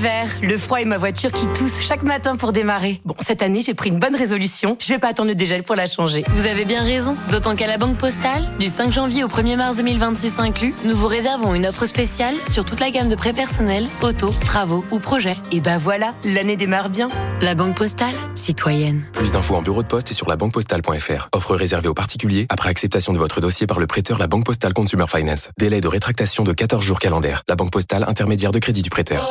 l'hiver, le froid et ma voiture qui tousse chaque matin pour démarrer. Bon, cette année, j'ai pris une bonne résolution. Je vais pas attendre le dégel pour la changer. Vous avez bien raison. D'autant qu'à la Banque Postale, du 5 janvier au 1er mars 2026 inclus, nous vous réservons une offre spéciale sur toute la gamme de prêts personnels, auto, travaux ou projets. Et ben voilà, l'année démarre bien. La Banque Postale, citoyenne. Plus d'infos en bureau de poste et sur labanquepostale.fr. Offre réservée aux particuliers après acceptation de votre dossier par le prêteur La Banque Postale Consumer Finance. Délai de rétractation de 14 jours calendaires. La Banque Postale, intermédiaire de crédit du prêteur.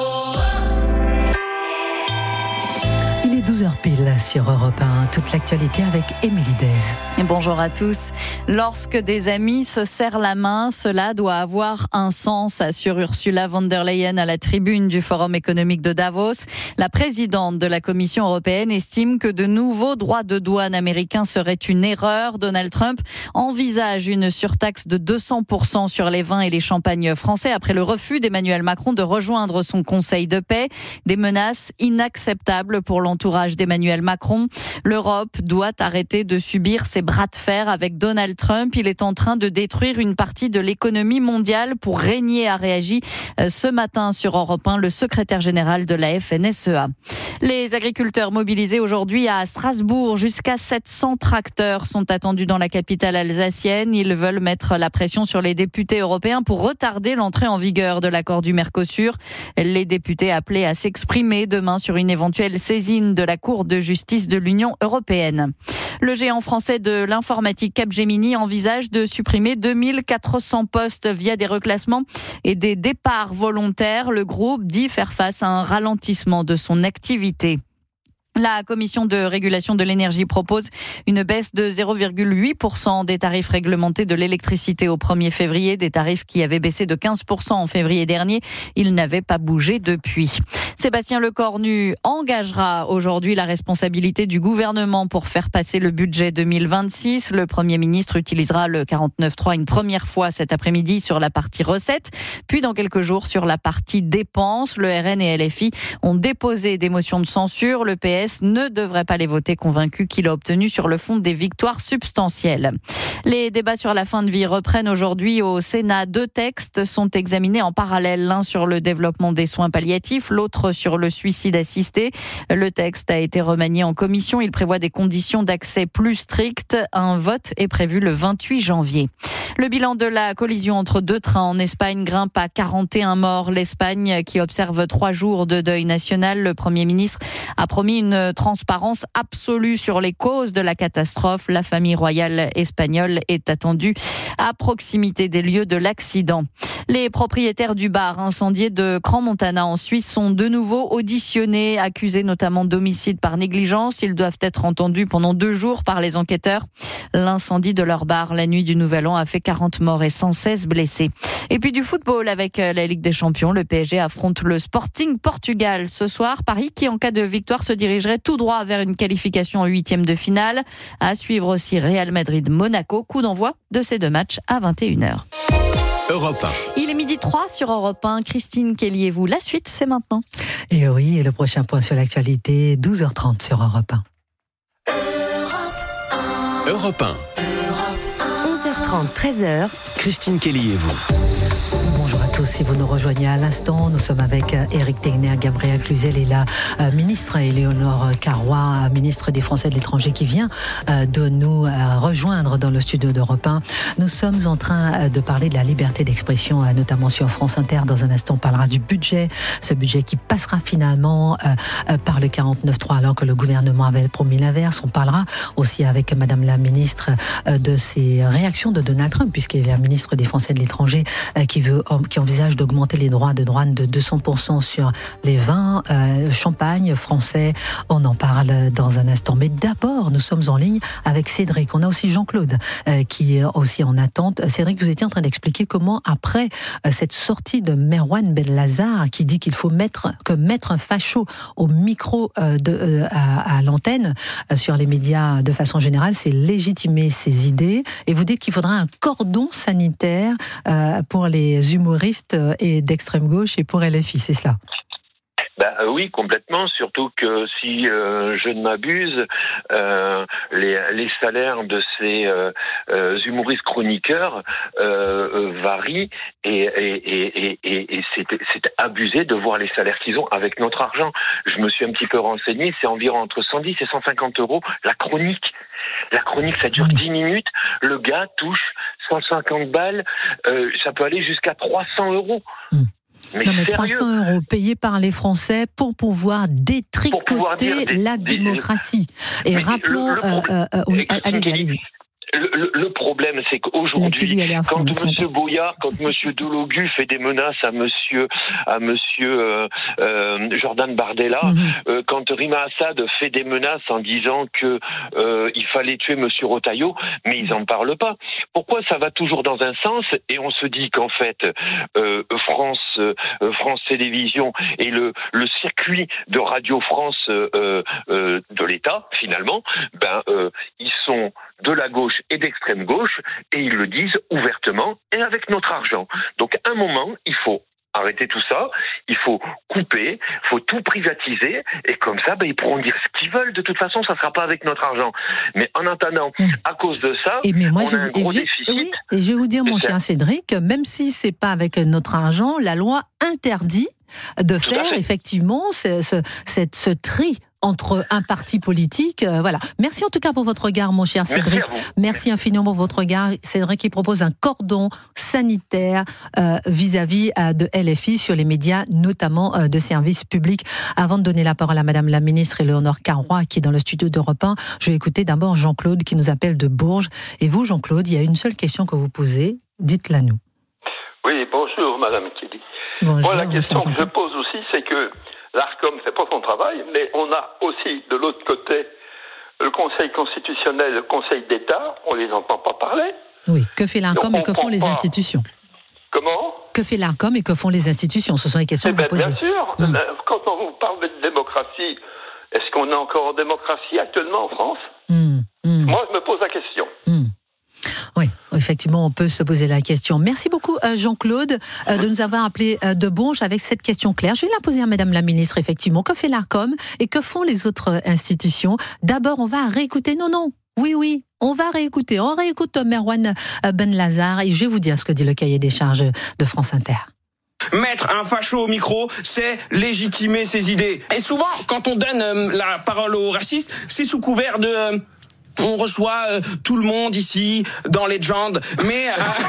Il est 12h pile sur Europe 1. Toute l'actualité avec Émilie Dez. Et bonjour à tous. Lorsque des amis se serrent la main, cela doit avoir un sens, assure Ursula von der Leyen à la tribune du Forum économique de Davos. La présidente de la Commission européenne estime que de nouveaux droits de douane américains seraient une erreur. Donald Trump envisage une surtaxe de 200% sur les vins et les champagnes français après le refus d'Emmanuel Macron de rejoindre son Conseil de paix. Des menaces inacceptables pour l'entourage d'Emmanuel Macron. L'Europe doit arrêter de subir ses bras de fer avec Donald Trump. Il est en train de détruire une partie de l'économie mondiale pour régner, a réagi ce matin sur Europe 1 le secrétaire général de la FNSEA. Les agriculteurs mobilisés aujourd'hui à Strasbourg, jusqu'à 700 tracteurs sont attendus dans la capitale alsacienne. Ils veulent mettre la pression sur les députés européens pour retarder l'entrée en vigueur de l'accord du Mercosur. Les députés appelés à s'exprimer demain sur une éventuelle saisine de la Cour de justice de l'Union européenne. Le géant français de l'informatique Capgemini envisage de supprimer 2400 postes via des reclassements et des départs volontaires. Le groupe dit faire face à un ralentissement de son activité. La Commission de régulation de l'énergie propose une baisse de 0,8% des tarifs réglementés de l'électricité au 1er février, des tarifs qui avaient baissé de 15% en février dernier. Ils n'avaient pas bougé depuis. Sébastien Lecornu engagera aujourd'hui la responsabilité du gouvernement pour faire passer le budget 2026. Le Premier ministre utilisera le 49.3 une première fois cet après-midi sur la partie recettes, puis dans quelques jours sur la partie dépenses. Le RN et LFI ont déposé des motions de censure. Le PS ne devrait pas les voter, convaincu qu'il a obtenu sur le fond des victoires substantielles. Les débats sur la fin de vie reprennent aujourd'hui au Sénat. 2 textes sont examinés en parallèle, l'un sur le développement des soins palliatifs, l'autre sur le suicide assisté. Le texte a été remanié en commission. Il prévoit des conditions d'accès plus strictes. Un vote est prévu le 28 janvier. Le bilan de la collision entre 2 trains en Espagne grimpe à 41 morts. L'Espagne, qui observe 3 jours de deuil national, le Premier ministre a promis une transparence absolue sur les causes de la catastrophe. La famille royale espagnole est attendue à proximité des lieux de l'accident. Les propriétaires du bar incendié de Crans-Montana en Suisse sont de nouveau auditionnés, accusés notamment d'homicide par négligence. Ils doivent être entendus pendant 2 jours par les enquêteurs. L'incendie de leur bar la nuit du Nouvel An a fait 40 morts et 116 blessés. Et puis du football avec la Ligue des Champions. Le PSG affronte le Sporting Portugal ce soir. Paris qui, en cas de victoire, se dirigerait tout droit vers une qualification en 8e de finale. À suivre aussi Real Madrid-Monaco. Coup d'envoi de ces 2 matchs à 21h. Europe 1. Il est 12h03 sur Europe 1. Christine Kelly et vous. La suite, c'est maintenant. Et oui, et le prochain point sur l'actualité, 12h30 sur Europe 1. Europe 1. 11h30, 13h. Christine Kelly et vous. Bonjour à tous, si vous nous rejoignez à l'instant, nous sommes avec Éric Tegner, Gabriel Cluzel et la ministre Éléonore Carrois, ministre des Français de l'étranger, qui vient de nous rejoindre dans le studio d'Europe 1. Nous sommes en train de parler de la liberté d'expression, notamment sur France Inter. Dans un instant, on parlera du budget, ce budget qui passera finalement par le 49.3 alors que le gouvernement avait promis l'inverse. On parlera aussi avec Madame la ministre de ces réactions de Donald Trump, puisqu'il est la ministre des Français de l'étranger qui envisage d'augmenter les droits de douane de 200% sur les vins, champagne français. On en parle dans un instant. Mais d'abord, nous sommes en ligne avec Cédric. On a aussi Jean-Claude qui est aussi en attente. Cédric, vous étiez en train d'expliquer comment, après cette sortie de Merwan Bellazar, qui dit qu'il faut mettre un facho au micro à l'antenne sur les médias de façon générale, c'est légitimer ses idées. Et vous dites qu'il faudra un cordon sanitaire pour les humoristes et d'extrême gauche et pour LFI, c'est cela? Oui, complètement. Surtout que si je ne m'abuse, les salaires de ces humoristes chroniqueurs varient et c'est abusé de voir les salaires qu'ils ont avec notre argent. Je me suis un petit peu renseigné, c'est environ entre 110 et 150 euros la chronique. La chronique, ça dure 10 minutes. Le gars touche 150 balles. Ça peut aller jusqu'à 300 euros. Mais 300 euros payés par les Français pour pouvoir détricoter la démocratie. Et rappelons... allez-y. Le problème, c'est qu'aujourd'hui, quand M. Boyard, quand M. Delogu fait des menaces à Monsieur Jordan Bardella, quand Rima Assad fait des menaces en disant que il fallait tuer M. Retailleau, mais ils en parlent pas. Pourquoi ça va toujours dans un sens et on se dit qu'en fait France Télévisions et le circuit de Radio France de l'État finalement, ils sont de la gauche et d'extrême gauche, et ils le disent ouvertement et avec notre argent. Donc à un moment, il faut arrêter tout ça, il faut couper, il faut tout privatiser, et comme ça, ils pourront dire ce qu'ils veulent. De toute façon, ça ne sera pas avec notre argent. Mais en attendant, à cause de ça, on a un gros déficit. Oui, et je vais vous dire, mon cher Cédric, même si ce n'est pas avec notre argent, la loi interdit de faire effectivement ce tri entre un parti politique, voilà. Merci en tout cas pour votre regard, mon cher Cédric. Merci infiniment pour votre regard. Cédric qui propose un cordon sanitaire vis-à-vis de LFI sur les médias, notamment de services publics. Avant de donner la parole à Madame la Ministre Éléonore Carrois, qui est dans le studio d'Europe 1, je vais écouter d'abord Jean-Claude qui nous appelle de Bourges. Et vous, Jean-Claude, il y a une seule question que vous posez. Dites-la nous. Oui, bonjour Madame Kelly. Bonjour, moi, la question que je pose aussi, c'est que l'ARCOM ne fait pas son travail, mais on a aussi de l'autre côté le Conseil constitutionnel, le Conseil d'État, on les entend pas parler. Oui, que fait l'ARCOM et que font les institutions ? Comment ? Que fait l'ARCOM et que font les institutions ? Ce sont les questions que vous posez. Bien sûr, quand on vous parle de démocratie, est-ce qu'on est encore en démocratie actuellement en France ? Moi, je me pose la question. Oui, effectivement, on peut se poser la question. Merci beaucoup, Jean-Claude, de nous avoir appelé de Bourges avec cette question claire. Je vais la poser à Madame la Ministre, effectivement. Que fait l'ARCOM et que font les autres institutions ? D'abord, on va réécouter. Oui, on va réécouter. On réécoute Merwan Benlazar et je vais vous dire ce que dit le cahier des charges de France Inter. Mettre un facho au micro, c'est légitimer ses idées. Et souvent, quand on donne la parole aux racistes, c'est sous couvert de... On reçoit tout le monde ici dans Legend, mais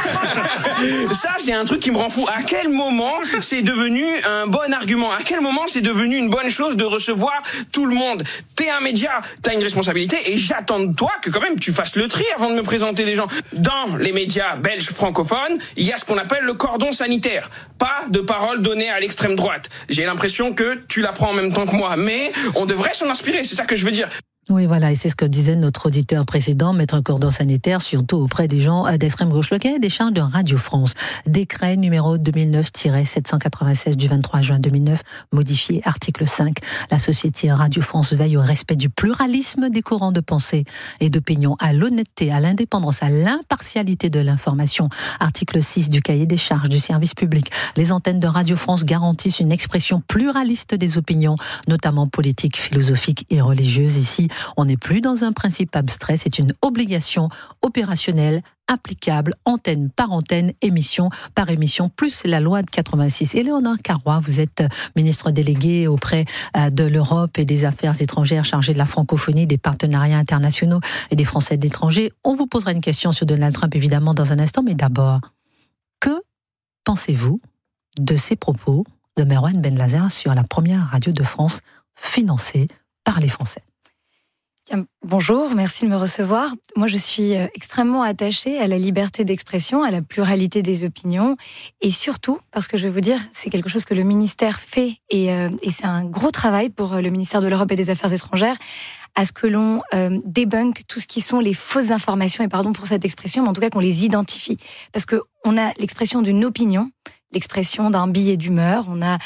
ça c'est un truc qui me rend fou. À quel moment c'est devenu un bon argument ? À quel moment c'est devenu une bonne chose de recevoir tout le monde ? T'es un média, t'as une responsabilité et j'attends de toi que quand même tu fasses le tri avant de me présenter des gens. Dans les médias belges francophones, il y a ce qu'on appelle le cordon sanitaire. Pas de parole donnée à l'extrême droite. J'ai l'impression que tu l'apprends en même temps que moi, mais on devrait s'en inspirer, c'est ça que je veux dire. Oui, voilà, et c'est ce que disait notre auditeur précédent, mettre un cordon sanitaire, surtout auprès des gens d'extrême gauche. Le cahier des charges de Radio France, décret numéro 2009-796 du 23 juin 2009, modifié, article 5. La société Radio France veille au respect du pluralisme des courants de pensée et d'opinion, à l'honnêteté, à l'indépendance, à l'impartialité de l'information. Article 6 du cahier des charges du service public. Les antennes de Radio France garantissent une expression pluraliste des opinions, notamment politiques, philosophiques et religieuses. Ici, on n'est plus dans un principe abstrait, c'est une obligation opérationnelle, applicable, antenne par antenne, émission par émission, plus la loi de 86. Éléonore Carrois, vous êtes ministre déléguée auprès de l'Europe et des Affaires étrangères, chargée de la francophonie, des partenariats internationaux et des Français de l'étranger. On vous posera une question sur Donald Trump, évidemment, dans un instant, mais d'abord, que pensez-vous de ces propos de Merwan Benlazar sur la première radio de France financée par les Français ? Bonjour, merci de me recevoir. Moi, je suis extrêmement attachée à la liberté d'expression, à la pluralité des opinions, et surtout, parce que je vais vous dire, c'est quelque chose que le ministère fait, et c'est un gros travail pour le ministère de l'Europe et des Affaires étrangères, à ce que l'on débunk tout ce qui sont les fausses informations, et pardon pour cette expression, mais en tout cas qu'on les identifie. Parce qu'on a l'expression d'une opinion l'expression d'un billet d'humeur, on a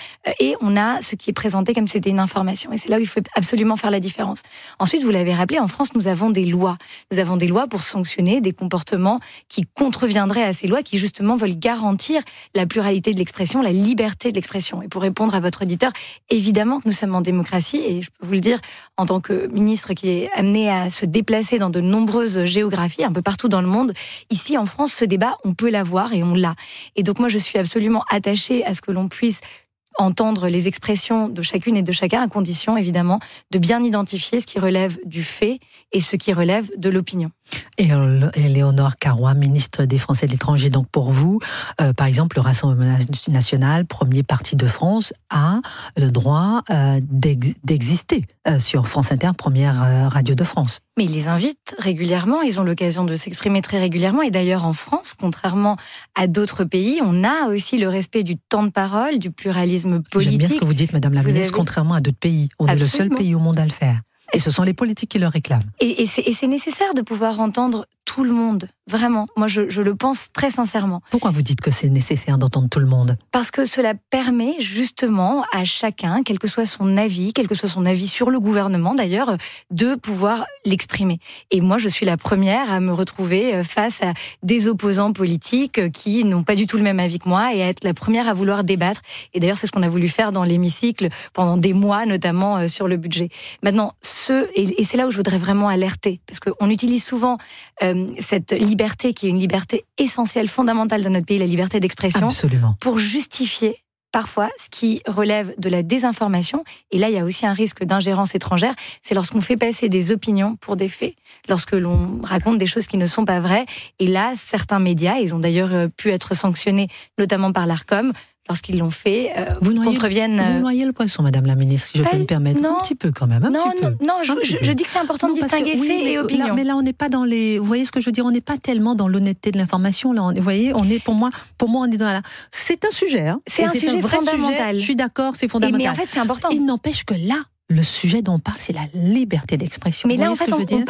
ce qui est présenté comme si c'était une information. Et c'est là où il faut absolument faire la différence. Ensuite, vous l'avez rappelé, en France, nous avons des lois. Nous avons des lois pour sanctionner des comportements qui contreviendraient à ces lois, qui justement veulent garantir la pluralité de l'expression, la liberté de l'expression. Et pour répondre à votre auditeur, évidemment que nous sommes en démocratie, et je peux vous le dire, en tant que ministre qui est amené à se déplacer dans de nombreuses géographies, un peu partout dans le monde, ici en France, ce débat, on peut l'avoir et on l'a. Et donc moi, je suis absolument attachée à ce que l'on puisse entendre les expressions de chacune et de chacun, à condition, évidemment, de bien identifier ce qui relève du fait et ce qui relève de l'opinion. Et Éléonore Carrois, ministre des Français de l'étranger, donc pour vous, par exemple, le Rassemblement national, premier parti de France, a le droit d'exister sur France Inter, première radio de France. Mais ils les invitent régulièrement, ils ont l'occasion de s'exprimer très régulièrement. Et d'ailleurs, en France, contrairement à d'autres pays, on a aussi le respect du temps de parole, du pluralisme politique. J'aime bien ce que vous dites, Madame la ministre, contrairement à d'autres pays. On est le seul pays au monde à le faire. Et ce sont les politiques qui le réclament. Et c'est nécessaire de pouvoir entendre tout le monde, vraiment. Moi, je le pense très sincèrement. Pourquoi vous dites que c'est nécessaire d'entendre tout le monde ? Parce que cela permet justement à chacun, quel que soit son avis sur le gouvernement d'ailleurs, de pouvoir l'exprimer. Et moi, je suis la première à me retrouver face à des opposants politiques qui n'ont pas du tout le même avis que moi et à être la première à vouloir débattre. Et d'ailleurs, c'est ce qu'on a voulu faire dans l'hémicycle pendant des mois, notamment sur le budget. Maintenant, et c'est là où je voudrais vraiment alerter, parce qu'on utilise souvent cette liberté qui est une liberté essentielle, fondamentale dans notre pays, la liberté d'expression, absolument, pour justifier parfois ce qui relève de la désinformation. Et là, il y a aussi un risque d'ingérence étrangère. C'est lorsqu'on fait passer des opinions pour des faits, lorsque l'on raconte des choses qui ne sont pas vraies. Et là, certains médias, ils ont d'ailleurs pu être sanctionnés, notamment par l'Arcom, lorsqu'ils l'ont fait, vous noyez le poisson, Madame la ministre, si je peux me permettre. Non. Un petit peu quand même, je dis que c'est important de distinguer faits et opinions. Mais là, on n'est pas dans les... Vous voyez ce que je veux dire ? On n'est pas tellement dans l'honnêteté de l'information. Là, vous voyez, on est, pour moi, on est dans la... C'est un sujet. Hein. C'est un sujet fondamental. Je suis d'accord, c'est fondamental. Mais en fait, c'est important. Il n'empêche que là, le sujet dont on parle, c'est la liberté d'expression. Mais là, en fait,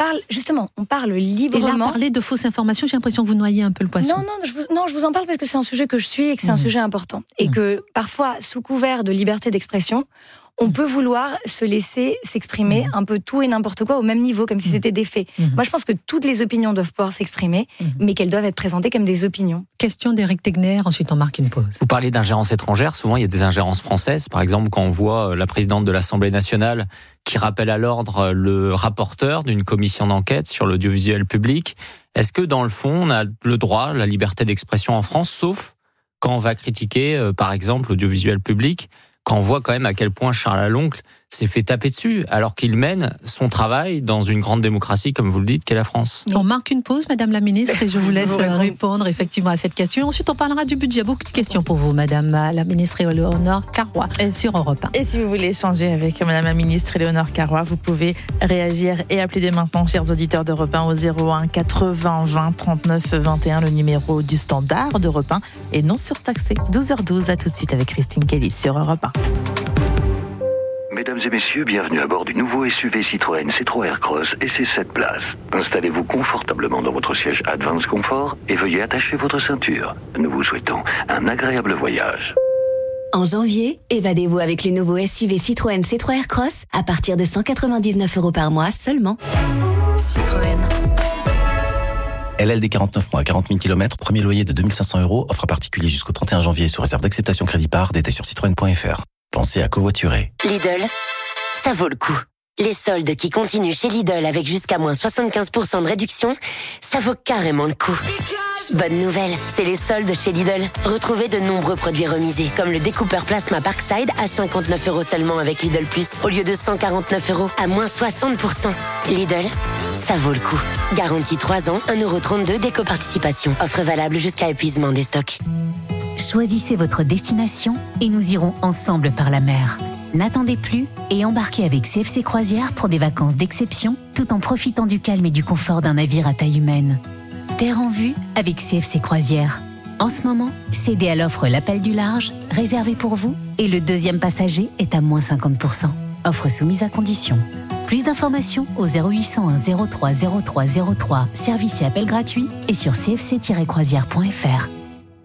on parle librement. Et là, parler de fausses informations, j'ai l'impression que vous noyez un peu le poisson. Non, je vous en parle parce que c'est un sujet que je suis et que c'est un sujet important. Et que parfois, sous couvert de liberté d'expression, on peut vouloir se laisser s'exprimer un peu tout et n'importe quoi au même niveau, comme si c'était des faits. Moi, je pense que toutes les opinions doivent pouvoir s'exprimer, mais qu'elles doivent être présentées comme des opinions. Question d'Éric Tegner, ensuite on marque une pause. Vous parlez d'ingérence étrangère, souvent il y a des ingérences françaises. Par exemple, quand on voit la présidente de l'Assemblée nationale qui rappelle à l'ordre le rapporteur d'une commission d'enquête sur l'audiovisuel public, est-ce que dans le fond, on a le droit, la liberté d'expression en France, sauf quand on va critiquer, par exemple, l'audiovisuel public, quand on voit quand même à quel point Charles Aloncle s'est fait taper dessus, alors qu'il mène son travail dans une grande démocratie, comme vous le dites, qu'est la France. On marque une pause, Madame la Ministre, et je vous laisse répondre effectivement à cette question. Ensuite, on parlera du budget. Beaucoup de questions pour vous, Madame la Ministre Éléonore Carrois, sur Europe 1. Et si vous voulez échanger avec Madame la Ministre Éléonore Carrois, vous pouvez réagir et appeler dès maintenant, chers auditeurs d'Europe 1, au 01 80 20 39 21, le numéro du standard d'Europe 1, et non surtaxé. 12h12, à tout de suite avec Christine Kelly sur Europe 1. Mesdames et messieurs, bienvenue à bord du nouveau SUV Citroën C3 Aircross et ses 7 places. Installez-vous confortablement dans votre siège Advance Comfort et veuillez attacher votre ceinture. Nous vous souhaitons un agréable voyage. En janvier, évadez-vous avec le nouveau SUV Citroën C3 Aircross à partir de 199 € par mois seulement. Citroën. LLD 49 mois, 40 000 km, premier loyer de 2 500 €, offre à particulier jusqu'au 31 janvier sous réserve d'acceptation crédit par, détail sur citroën.fr. Pensez à covoiturer. Lidl, ça vaut le coup. Les soldes qui continuent chez Lidl avec jusqu'à moins 75% de réduction, ça vaut carrément le coup. Bonne nouvelle, c'est les soldes chez Lidl. Retrouvez de nombreux produits remisés, comme le découpeur plasma Parkside à 59 € seulement avec Lidl Plus, au lieu de 149 € à moins 60%. Lidl, ça vaut le coup. Garantie 3 ans, 1,32 € d'éco-participation. Offre valable jusqu'à épuisement des stocks. Choisissez votre destination et nous irons ensemble par la mer. N'attendez plus et embarquez avec CFC Croisières pour des vacances d'exception, tout en profitant du calme et du confort d'un navire à taille humaine. Terre en vue avec CFC Croisières. En ce moment, cédez à l'offre l'appel du large, réservé pour vous, et le deuxième passager est à moins 50%. Offre soumise à condition. Plus d'informations au 0801 03 03 03, service et appel gratuit, et sur cfc-croisières.fr.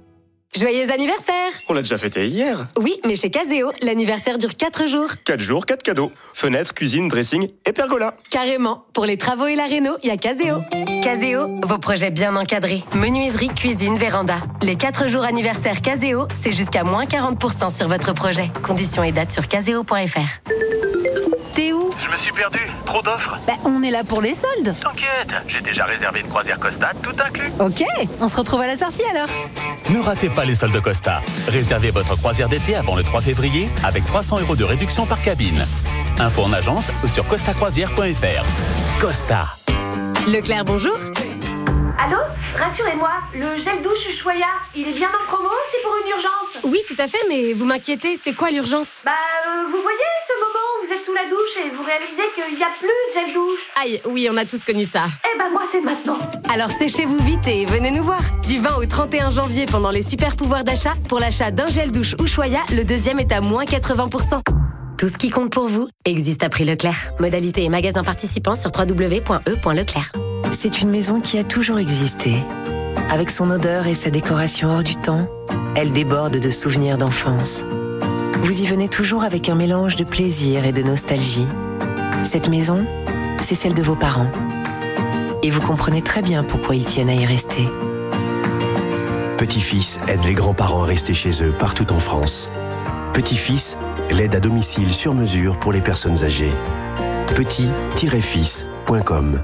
Joyeux anniversaire! On l'a déjà fêté hier. Oui, mais chez Caseo, l'anniversaire dure 4 jours. 4 jours, 4 cadeaux. Fenêtre, cuisine, dressing et pergola. Carrément. Pour les travaux et la réno, il y a Caseo. Caseo, vos projets bien encadrés. Menuiserie, cuisine, véranda. Les 4 jours anniversaire Caseo, c'est jusqu'à moins 40% sur votre projet. Conditions et dates sur caseo.fr. T'es où? Je me suis perdu, trop d'offres. On est là pour les soldes. T'inquiète, j'ai déjà réservé une croisière Costa, tout inclus. Ok, on se retrouve à la sortie alors. Ne ratez pas les soldes Costa. Réservez votre croisière d'été avant le 3 février avec 300 € de réduction par cabine. Info en agence ou sur costacroisière.fr. Costa. Leclerc, bonjour. Allô? Rassurez-moi, le gel douche Ushuaïa, il est bien en promo, c'est pour une urgence? Oui, tout à fait, mais vous m'inquiétez, c'est quoi l'urgence? Vous voyez ce moment où vous êtes sous la douche et vous réalisez qu'il n'y a plus de gel douche? Aïe, oui, on a tous connu ça. Moi c'est maintenant. Alors séchez-vous vite et venez nous voir. Du 20 au 31 janvier pendant les super pouvoirs d'achat, pour l'achat d'un gel douche Ushuaïa, le deuxième est à moins 80%. Tout ce qui compte pour vous existe à prix Leclerc. Modalité et magasins participants sur www.e.leclerc. C'est une maison qui a toujours existé. Avec son odeur et sa décoration hors du temps, elle déborde de souvenirs d'enfance. Vous y venez toujours avec un mélange de plaisir et de nostalgie. Cette maison, c'est celle de vos parents. Et vous comprenez très bien pourquoi ils tiennent à y rester. Petit-fils aide les grands-parents à rester chez eux partout en France. Petit-fils, l'aide à domicile sur mesure pour les personnes âgées. petit-fils.com.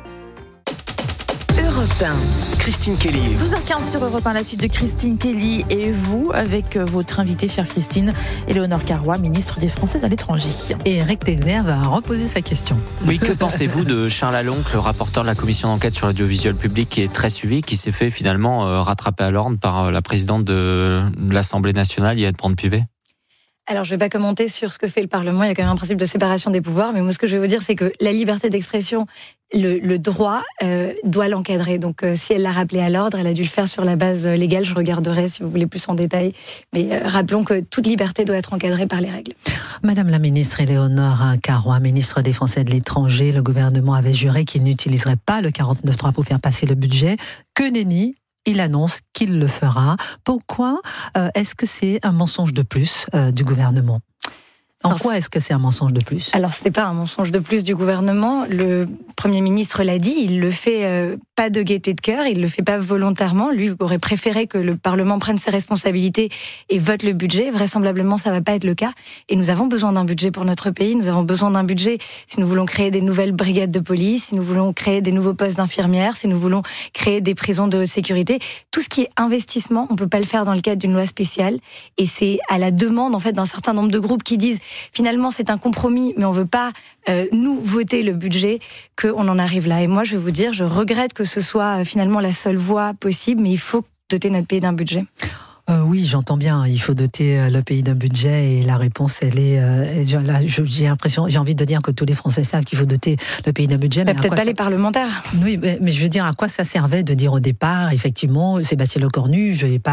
Europe 1. Christine Kelly. 12h15 sur Europe 1, la suite de Christine Kelly et vous, avec votre invitée, chère Christine, Éléonore Carrois, ministre des Français à l'étranger. Et Eric Tegner va reposer sa question. Oui, que pensez-vous de Charles Aloncle, le rapporteur de la commission d'enquête sur l'audiovisuel public, qui est très suivi, qui s'est fait finalement rattraper à l'ordre par la présidente de l'Assemblée nationale, Yael Braun-Pivet? Alors, je ne vais pas commenter sur ce que fait le Parlement. Il y a quand même un principe de séparation des pouvoirs. Mais moi, ce que je vais vous dire, c'est que la liberté d'expression, le droit doit l'encadrer. Donc, si elle l'a rappelé à l'ordre, elle a dû le faire sur la base légale. Je regarderai si vous voulez plus en détail. Mais rappelons que toute liberté doit être encadrée par les règles. Madame la ministre Éléonore Carrois, ministre des Français de l'étranger, le gouvernement avait juré qu'il n'utiliserait pas le 49.3 pour faire passer le budget. Que nenni! Il annonce qu'il le fera. Pourquoi est-ce que c'est un mensonge de plus du gouvernement ? En quoi est-ce que c'est un mensonge de plus ? Alors, ce n'est pas un mensonge de plus du gouvernement. Le Premier ministre l'a dit, il le fait pas de gaieté de cœur, il le fait pas volontairement. Lui aurait préféré que le Parlement prenne ses responsabilités et vote le budget. Vraisemblablement, ça va pas être le cas. Et nous avons besoin d'un budget pour notre pays. Nous avons besoin d'un budget si nous voulons créer des nouvelles brigades de police, si nous voulons créer des nouveaux postes d'infirmières, si nous voulons créer des prisons de sécurité. Tout ce qui est investissement, on peut pas le faire dans le cadre d'une loi spéciale. Et c'est à la demande, en fait, d'un certain nombre de groupes qui disent finalement, c'est un compromis, mais on veut pas nous voter le budget, qu'on en arrive là. Et moi, je vais vous dire, je regrette que ce soit finalement la seule voie possible, mais il faut doter notre pays d'un budget. Oui, j'entends bien. Il faut doter le pays d'un budget et la réponse, elle est. Là, j'ai l'impression, j'ai envie de dire que tous les Français savent qu'il faut doter le pays d'un budget. Mais peut-être pas les parlementaires. Oui, mais je veux dire, à quoi ça servait de dire au départ, effectivement, Sébastien Lecornu,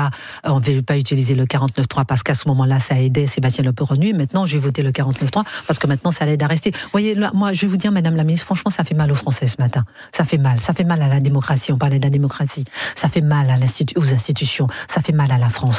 on ne va pas utiliser le 49.3 parce qu'à ce moment-là, ça aidait Sébastien Lecornu. Maintenant, je vais voter le 49.3 parce que maintenant, ça l'aide à rester. Vous voyez, là, moi, je vais vous dire, Madame la ministre, franchement, ça fait mal aux Français ce matin. Ça fait mal. Ça fait mal à la démocratie. On parlait de la démocratie. Ça fait mal aux institutions. Ça fait mal à la France.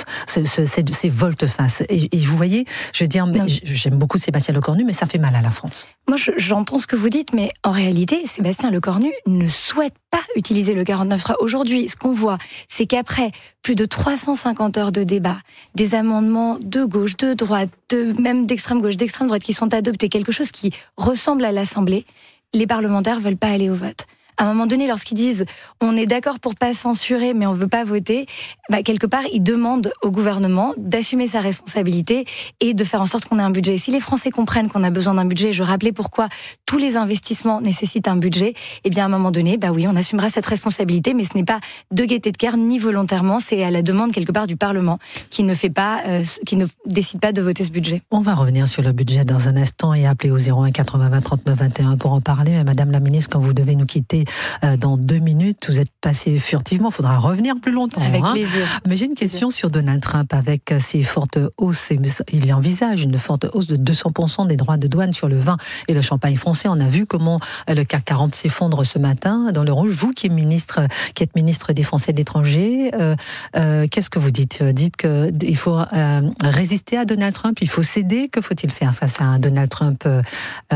Ces volte-face. Et vous voyez, je veux dire, j'aime beaucoup Sébastien Lecornu, mais ça fait mal à la France. Moi, j'entends ce que vous dites, mais en réalité, Sébastien Lecornu ne souhaite pas utiliser le 49.3. Aujourd'hui, ce qu'on voit, c'est qu'après plus de 350 heures de débat, des amendements de gauche, de droite, même d'extrême gauche, d'extrême droite qui sont adoptés, quelque chose qui ressemble à l'Assemblée, les parlementaires veulent pas aller au vote. À un moment donné, lorsqu'ils disent on est d'accord pour pas censurer, mais on veut pas voter, quelque part, ils demandent au gouvernement d'assumer sa responsabilité et de faire en sorte qu'on ait un budget. Si les Français comprennent qu'on a besoin d'un budget, je rappelais pourquoi tous les investissements nécessitent un budget, eh bien, à un moment donné, oui, on assumera cette responsabilité, mais ce n'est pas de gaieté de cœur, ni volontairement, c'est à la demande, quelque part, du Parlement, qui ne décide pas de voter ce budget. On va revenir sur le budget dans un instant et appeler au 01 80 20 39 21 pour en parler. Mais Madame la ministre, quand vous devez nous quitter, passer dans 2 minutes. Vous êtes passé furtivement, il faudra revenir plus longtemps. Avec plaisir. Mais j'ai une question sur Donald Trump avec ses fortes hausses. Il envisage une forte hausse de 200% des droits de douane sur le vin et le champagne français. On a vu comment le CAC 40 s'effondre ce matin dans le rouge. Vous qui êtes ministre des Français de l'étranger, qu'est-ce que vous dites ? Dites qu'il faut résister à Donald Trump, il faut céder. Que faut-il faire face à un Donald Trump vigoureux ?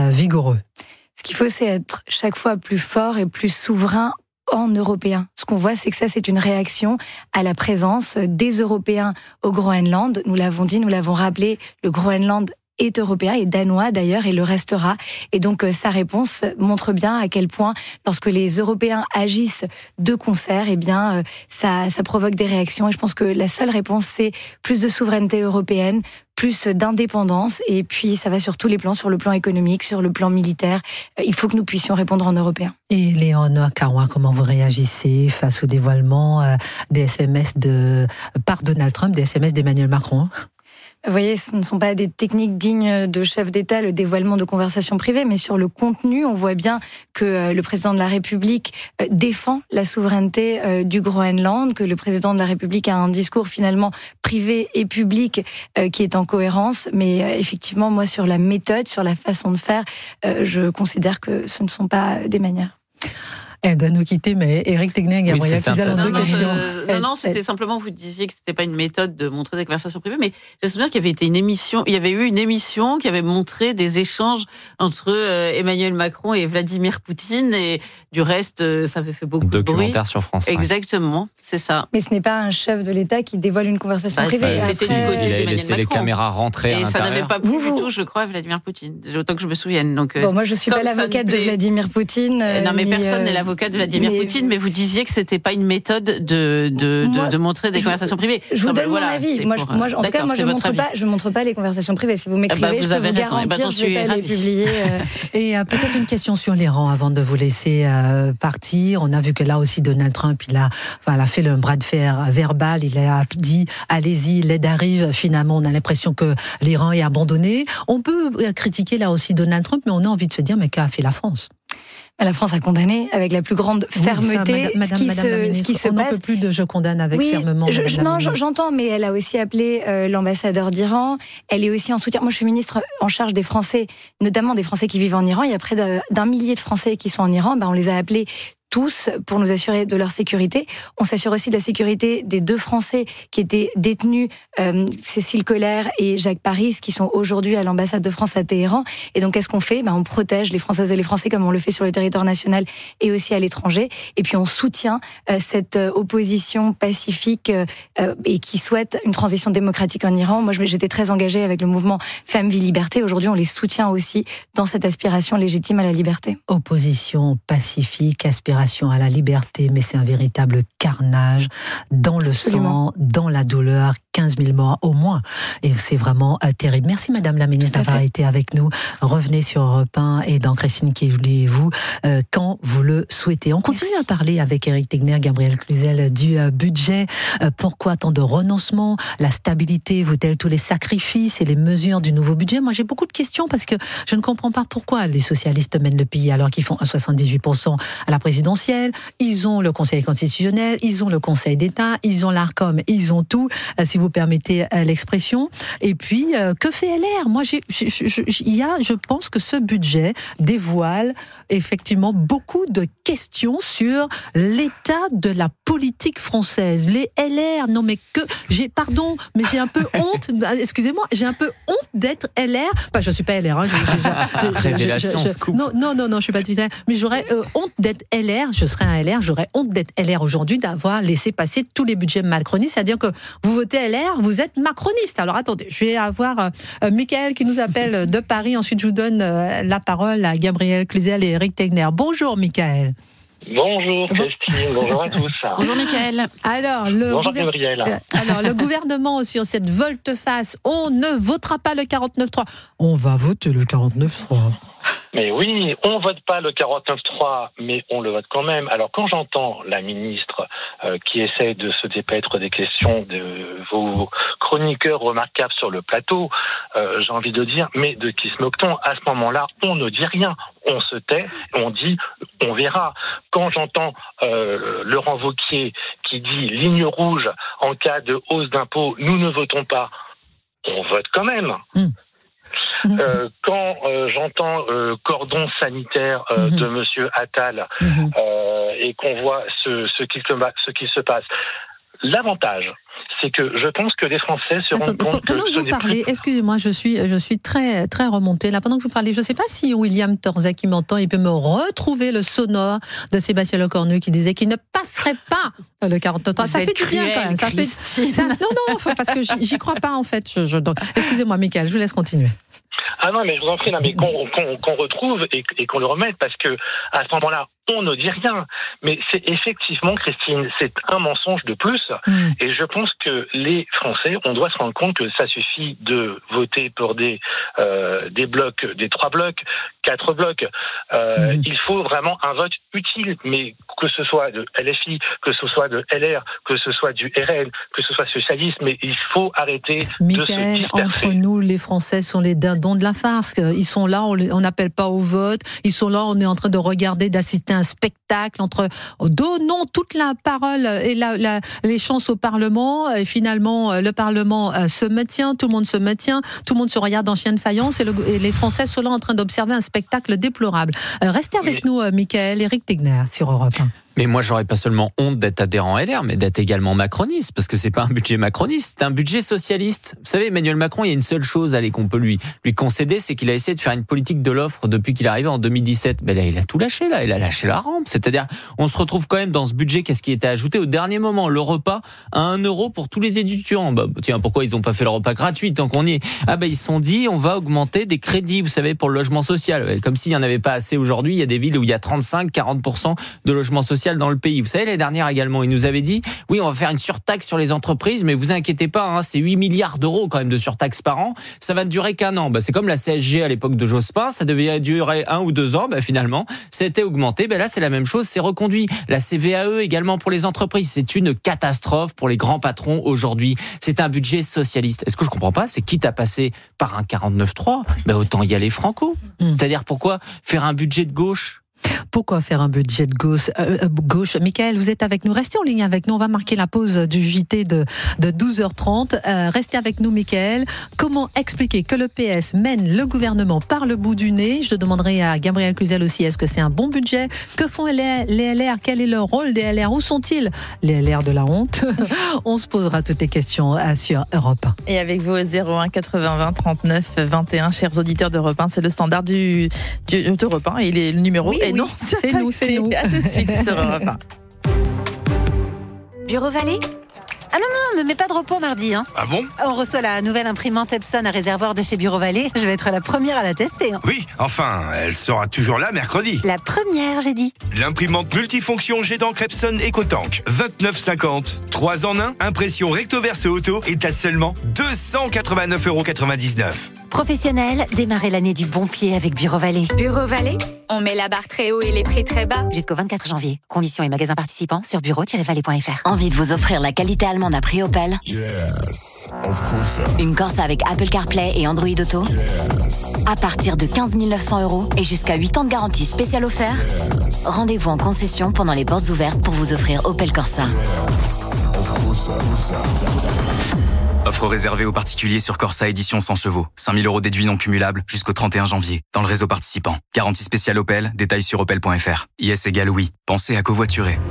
Ce qu'il faut, c'est être chaque fois plus fort et plus souverain en européen. Ce qu'on voit, c'est que ça, c'est une réaction à la présence des Européens au Groenland. Nous l'avons dit, nous l'avons rappelé, le Groenland est européen et danois d'ailleurs et le restera. Et donc sa réponse montre bien à quel point, lorsque les Européens agissent de concert, eh bien ça provoque des réactions. Et je pense que la seule réponse, c'est plus de souveraineté européenne, plus d'indépendance, et puis ça va sur tous les plans, sur le plan économique, sur le plan militaire. Il faut que nous puissions répondre en européen. Et Léonore Carrois, comment vous réagissez face au dévoilement des SMS par Donald Trump, des SMS d'Emmanuel Macron ? Vous voyez, ce ne sont pas des techniques dignes de chef d'État, le dévoilement de conversations privées, mais sur le contenu, on voit bien que le président de la République défend la souveraineté du Groenland, que le président de la République a un discours finalement privé et public qui est en cohérence. Mais effectivement, moi, sur la méthode, sur la façon de faire, je considère que ce ne sont pas des manières. Elle doit nous quitter, mais Éric Tegner, Gabriel Cluzel, Non, c'était simplement, vous disiez que c'était pas une méthode de montrer des conversations privées, mais je me souviens qu'il y avait eu une émission qui avait montré des échanges entre Emmanuel Macron et Vladimir Poutine, et du reste, ça avait fait beaucoup de bruit. Documentaire sur France 5. Exactement, c'est ça. Mais ce n'est pas un chef de l'État qui dévoile une conversation privée. C'était du côté d'Emmanuel Macron. Laissé les caméras rentrer à l'intérieur. Et ça n'avait pas plu du tout, je crois, à Vladimir Poutine, autant que je me souvienne. Donc, moi, je suis pas l'avocate de Vladimir Poutine. Non, mais personne n'est l'avocat de Vladimir Poutine, mais vous disiez que c'était pas une méthode de montrer des conversations privées. Je vous donne mon avis. En tout cas, je montre pas les conversations privées. Si vous m'écrivez, je peux vous garantir, je vais pas les publier. Et peut-être une question sur l'Iran avant de vous laisser partir. On a vu que là aussi Donald Trump, il a fait le bras de fer verbal. Il a dit allez-y, l'aide arrive. Finalement, on a l'impression que l'Iran est abandonné. On peut critiquer là aussi Donald Trump, mais on a envie de se dire mais qu'a fait la France ? La France a condamné avec la plus grande fermeté ce qui se passe. On n'en peut plus de je condamne avec fermement. J'entends, mais elle a aussi appelé l'ambassadeur d'Iran. Elle est aussi en soutien. Moi, je suis ministre en charge des Français, notamment des Français qui vivent en Iran. Il y a près d'1 millier de Français qui sont en Iran. On les a appelés tous pour nous assurer de leur sécurité. On s'assure aussi de la sécurité des 2 Français qui étaient détenus, Cécile Collère et Jacques Paris, qui sont aujourd'hui à l'ambassade de France à Téhéran. Et donc, qu'est-ce qu'on fait ? On protège les Françaises et les Français comme on le fait sur le territoire national et aussi à l'étranger. Et puis, on soutient cette opposition pacifique et qui souhaite une transition démocratique en Iran. Moi, j'étais très engagée avec le mouvement Femmes, Vie, Liberté. Aujourd'hui, on les soutient aussi dans cette aspiration légitime à la liberté. Opposition pacifique, aspiration à la liberté, mais c'est un véritable carnage dans le sang, dans la douleur, 15 000 morts au moins. Et c'est vraiment terrible. Merci Madame la Ministre d'avoir été avec nous. Revenez sur Europe 1 et dans Christine qui voulez-vous quand vous le souhaitez. On continue à parler avec Éric Tegner, Gabriel Cluzel du budget. Pourquoi tant de renoncements ? La stabilité vaut-elle tous les sacrifices et les mesures du nouveau budget ? Moi j'ai beaucoup de questions parce que je ne comprends pas pourquoi les socialistes mènent le pays alors qu'ils font un 78% à la présidentielle. Ils ont le Conseil constitutionnel, ils ont le Conseil d'État, ils ont l'ARCOM, ils ont tout, si vous permettez l'expression. Et puis, que fait LR ? Moi, je pense que ce budget dévoile effectivement beaucoup de questions sur l'état de la politique française. Les LR, non mais pardon, mais j'ai un peu honte, excusez-moi, j'ai un peu honte d'être LR. Enfin, je suis pas LR, hein, révélation, scoop. Non, je suis pas LR, mais j'aurais honte d'être LR. Je serais un LR, j'aurais honte d'être LR aujourd'hui, d'avoir laissé passer tous les budgets macronistes. C'est-à-dire que vous votez LR, vous êtes macroniste. Alors attendez, je vais avoir Michael qui nous appelle de Paris. Ensuite, je vous donne la parole à Gabriel Cluzel et Éric Tegner. Bonjour Michael. Bonjour Christine, bonjour à tous. Bonjour Michael. Bonjour Gabriel. Alors le gouvernement sur cette volte-face, on ne votera pas le 49.3. On va voter le 49.3. Mais oui, on vote pas le 49.3, mais on le vote quand même. Alors quand j'entends la ministre qui essaie de se dépaître des questions de vos chroniqueurs remarquables sur le plateau, j'ai envie de dire, mais de qui se moque-t-on ? À ce moment-là, on ne dit rien. On se tait, on dit on verra. Quand j'entends Laurent Wauquiez qui dit ligne rouge en cas de hausse d'impôts, nous ne votons pas, on vote quand même. Quand j'entends cordon sanitaire de Monsieur Attal et qu'on voit ce qui se passe, l'avantage, c'est que je pense que les Français se rendent compte que pendant que vous parlez, excusez-moi, je suis très très remontée là. Pendant que vous parlez, je ne sais pas si William Torza qui m'entend, il peut me retrouver le sonore de Sébastien Lecornu qui disait qu'il ne passerait pas le 49.3. Ça fait du bien quand même. Non, parce que j'y crois pas en fait. Donc, excusez-moi, Mickaël, je vous laisse continuer. Ah non, mais je vous en prie, mais qu'on retrouve et qu'on le remette, parce que à ce moment-là, on ne dit rien. Mais c'est effectivement, Christine, c'est un mensonge de plus. Et je pense que les Français, on doit se rendre compte que ça suffit de voter pour des blocs, des 3 blocs, 4 blocs. Il faut vraiment un vote utile, mais que ce soit de LFI, que ce soit de LR, que ce soit du RN, que ce soit socialiste, mais il faut arrêter de se disperser. Entre nous, les Français sont les dindons de la farce. Ils sont là, on n'appelle pas au vote. Ils sont là, on est en train de regarder, d'assister à un spectacle donnons toute la parole et les chances au Parlement. Et finalement, le Parlement se maintient, tout le monde se maintient, tout le monde se regarde en chien de faïence et les Français sont là en train d'observer un spectacle déplorable. Restez avec nous, Mickaël, Éric Tegner sur Europe 1. Mais moi, j'aurais pas seulement honte d'être adhérent LR, mais d'être également macroniste, parce que c'est pas un budget macroniste, c'est un budget socialiste. Vous savez, Emmanuel Macron, il y a une seule chose qu'on peut lui concéder, c'est qu'il a essayé de faire une politique de l'offre depuis qu'il est arrivé en 2017. Mais là, il a tout lâché, il a lâché la rampe. C'est-à-dire, on se retrouve quand même dans ce budget, qu'est-ce qui était ajouté au dernier moment? Le repas à 1 euro pour tous les étudiants. Tiens, pourquoi ils ont pas fait le repas gratuit tant qu'on y est? Ils se sont dit, on va augmenter des crédits, vous savez, pour le logement social. Comme s'il y en avait pas assez aujourd'hui. Il y a des villes où il y a 35-40% de logement social dans le pays. Vous savez, l'année dernière également, il nous avait dit, oui, on va faire une surtaxe sur les entreprises, mais vous inquiétez pas, c'est 8 milliards d'euros quand même de surtaxe par an. Ça va ne durer qu'un an. C'est comme la CSG à l'époque de Jospin, ça devait durer 1 ou 2 ans. Finalement, ça a été augmenté. Là, c'est la même chose, c'est reconduit. La CVAE également pour les entreprises, c'est une catastrophe pour les grands patrons aujourd'hui. C'est un budget socialiste. Est-ce que je comprends pas, c'est quitte à passer par un 49.3, autant y aller franco. C'est-à-dire, pourquoi faire un budget de gauche? Pourquoi faire un budget de gauche? Mickaël, vous êtes avec nous. Restez en ligne avec nous. On va marquer la pause du JT de 12h30. Restez avec nous, Mickaël. Comment expliquer que le PS mène le gouvernement par le bout du nez? Je demanderai à Gabriel Cluzel aussi, est-ce que c'est un bon budget? Que font les LR? Quel est le rôle des LR? Où sont-ils, les LR de la honte? On se posera toutes les questions sur Europe 1. Et avec vous, 01 80 20 39 21, chers auditeurs d'Europe 1, c'est le standard d'Europe 1 et il est le numéro. Oui, non, c'est nous. À tout de suite sur Europe 1. Bureau Vallée? Ah non, me mets pas de repos mardi. Ah bon? On reçoit la nouvelle imprimante Epson à réservoir de chez Bureau Vallée. Je vais être la première à la tester. Oui, enfin, elle sera toujours là mercredi. La première, j'ai dit. L'imprimante multifonction jet d'encre Epson EcoTank, 29,50. 3 en 1, impression recto verso auto est à seulement 289,99 €. Professionnel, démarrez l'année du bon pied avec Bureau Vallée. Bureau Vallée, on met la barre très haut et les prix très bas. Jusqu'au 24 janvier. Conditions et magasins participants sur bureau-vallée.fr. Envie de vous offrir la qualité allemande à prix Opel? Une Corsa avec Apple CarPlay et Android Auto? À partir de 15 900 € et jusqu'à 8 ans de garantie spéciale offert? Rendez-vous en concession pendant les portes ouvertes pour vous offrir Opel Corsa. Offre réservée aux particuliers sur Corsa édition 100 chevaux. 5 000 € déduits non cumulables jusqu'au 31 janvier. Dans le réseau participant. Garantie spéciale Opel. Détails sur opel.fr. IS égale oui. Pensez à covoiturer.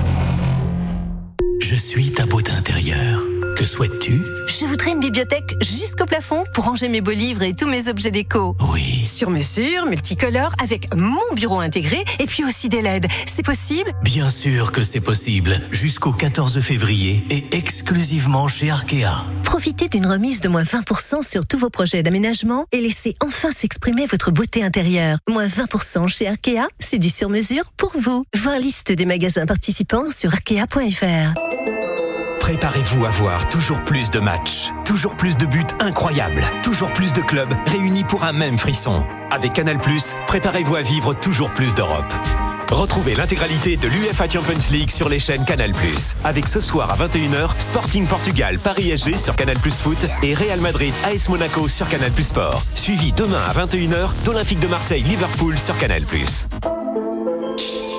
Je suis ta beauté intérieure. Que souhaites-tu? Je voudrais une bibliothèque jusqu'au plafond pour ranger mes beaux livres et tous mes objets déco. Oui. Sur mesure, multicolore, avec mon bureau intégré et puis aussi des LED. C'est possible? Bien sûr que c'est possible. Jusqu'au 14 février et exclusivement chez Arkea. Profitez d'une remise de moins 20% sur tous vos projets d'aménagement et laissez enfin s'exprimer votre beauté intérieure. Moins 20% chez Arkea, c'est du sur-mesure pour vous. Voir liste des magasins participants sur arkea.fr. Préparez-vous à voir toujours plus de matchs, toujours plus de buts incroyables, toujours plus de clubs réunis pour un même frisson. Avec Canal+, préparez-vous à vivre toujours plus d'Europe. Retrouvez l'intégralité de l'UEFA Champions League sur les chaînes Canal+. Avec ce soir à 21h, Sporting Portugal, Paris SG sur Canal+ Foot et Real Madrid AS Monaco sur Canal+ Sport. Suivi demain à 21h d'Olympique de Marseille Liverpool sur Canal+.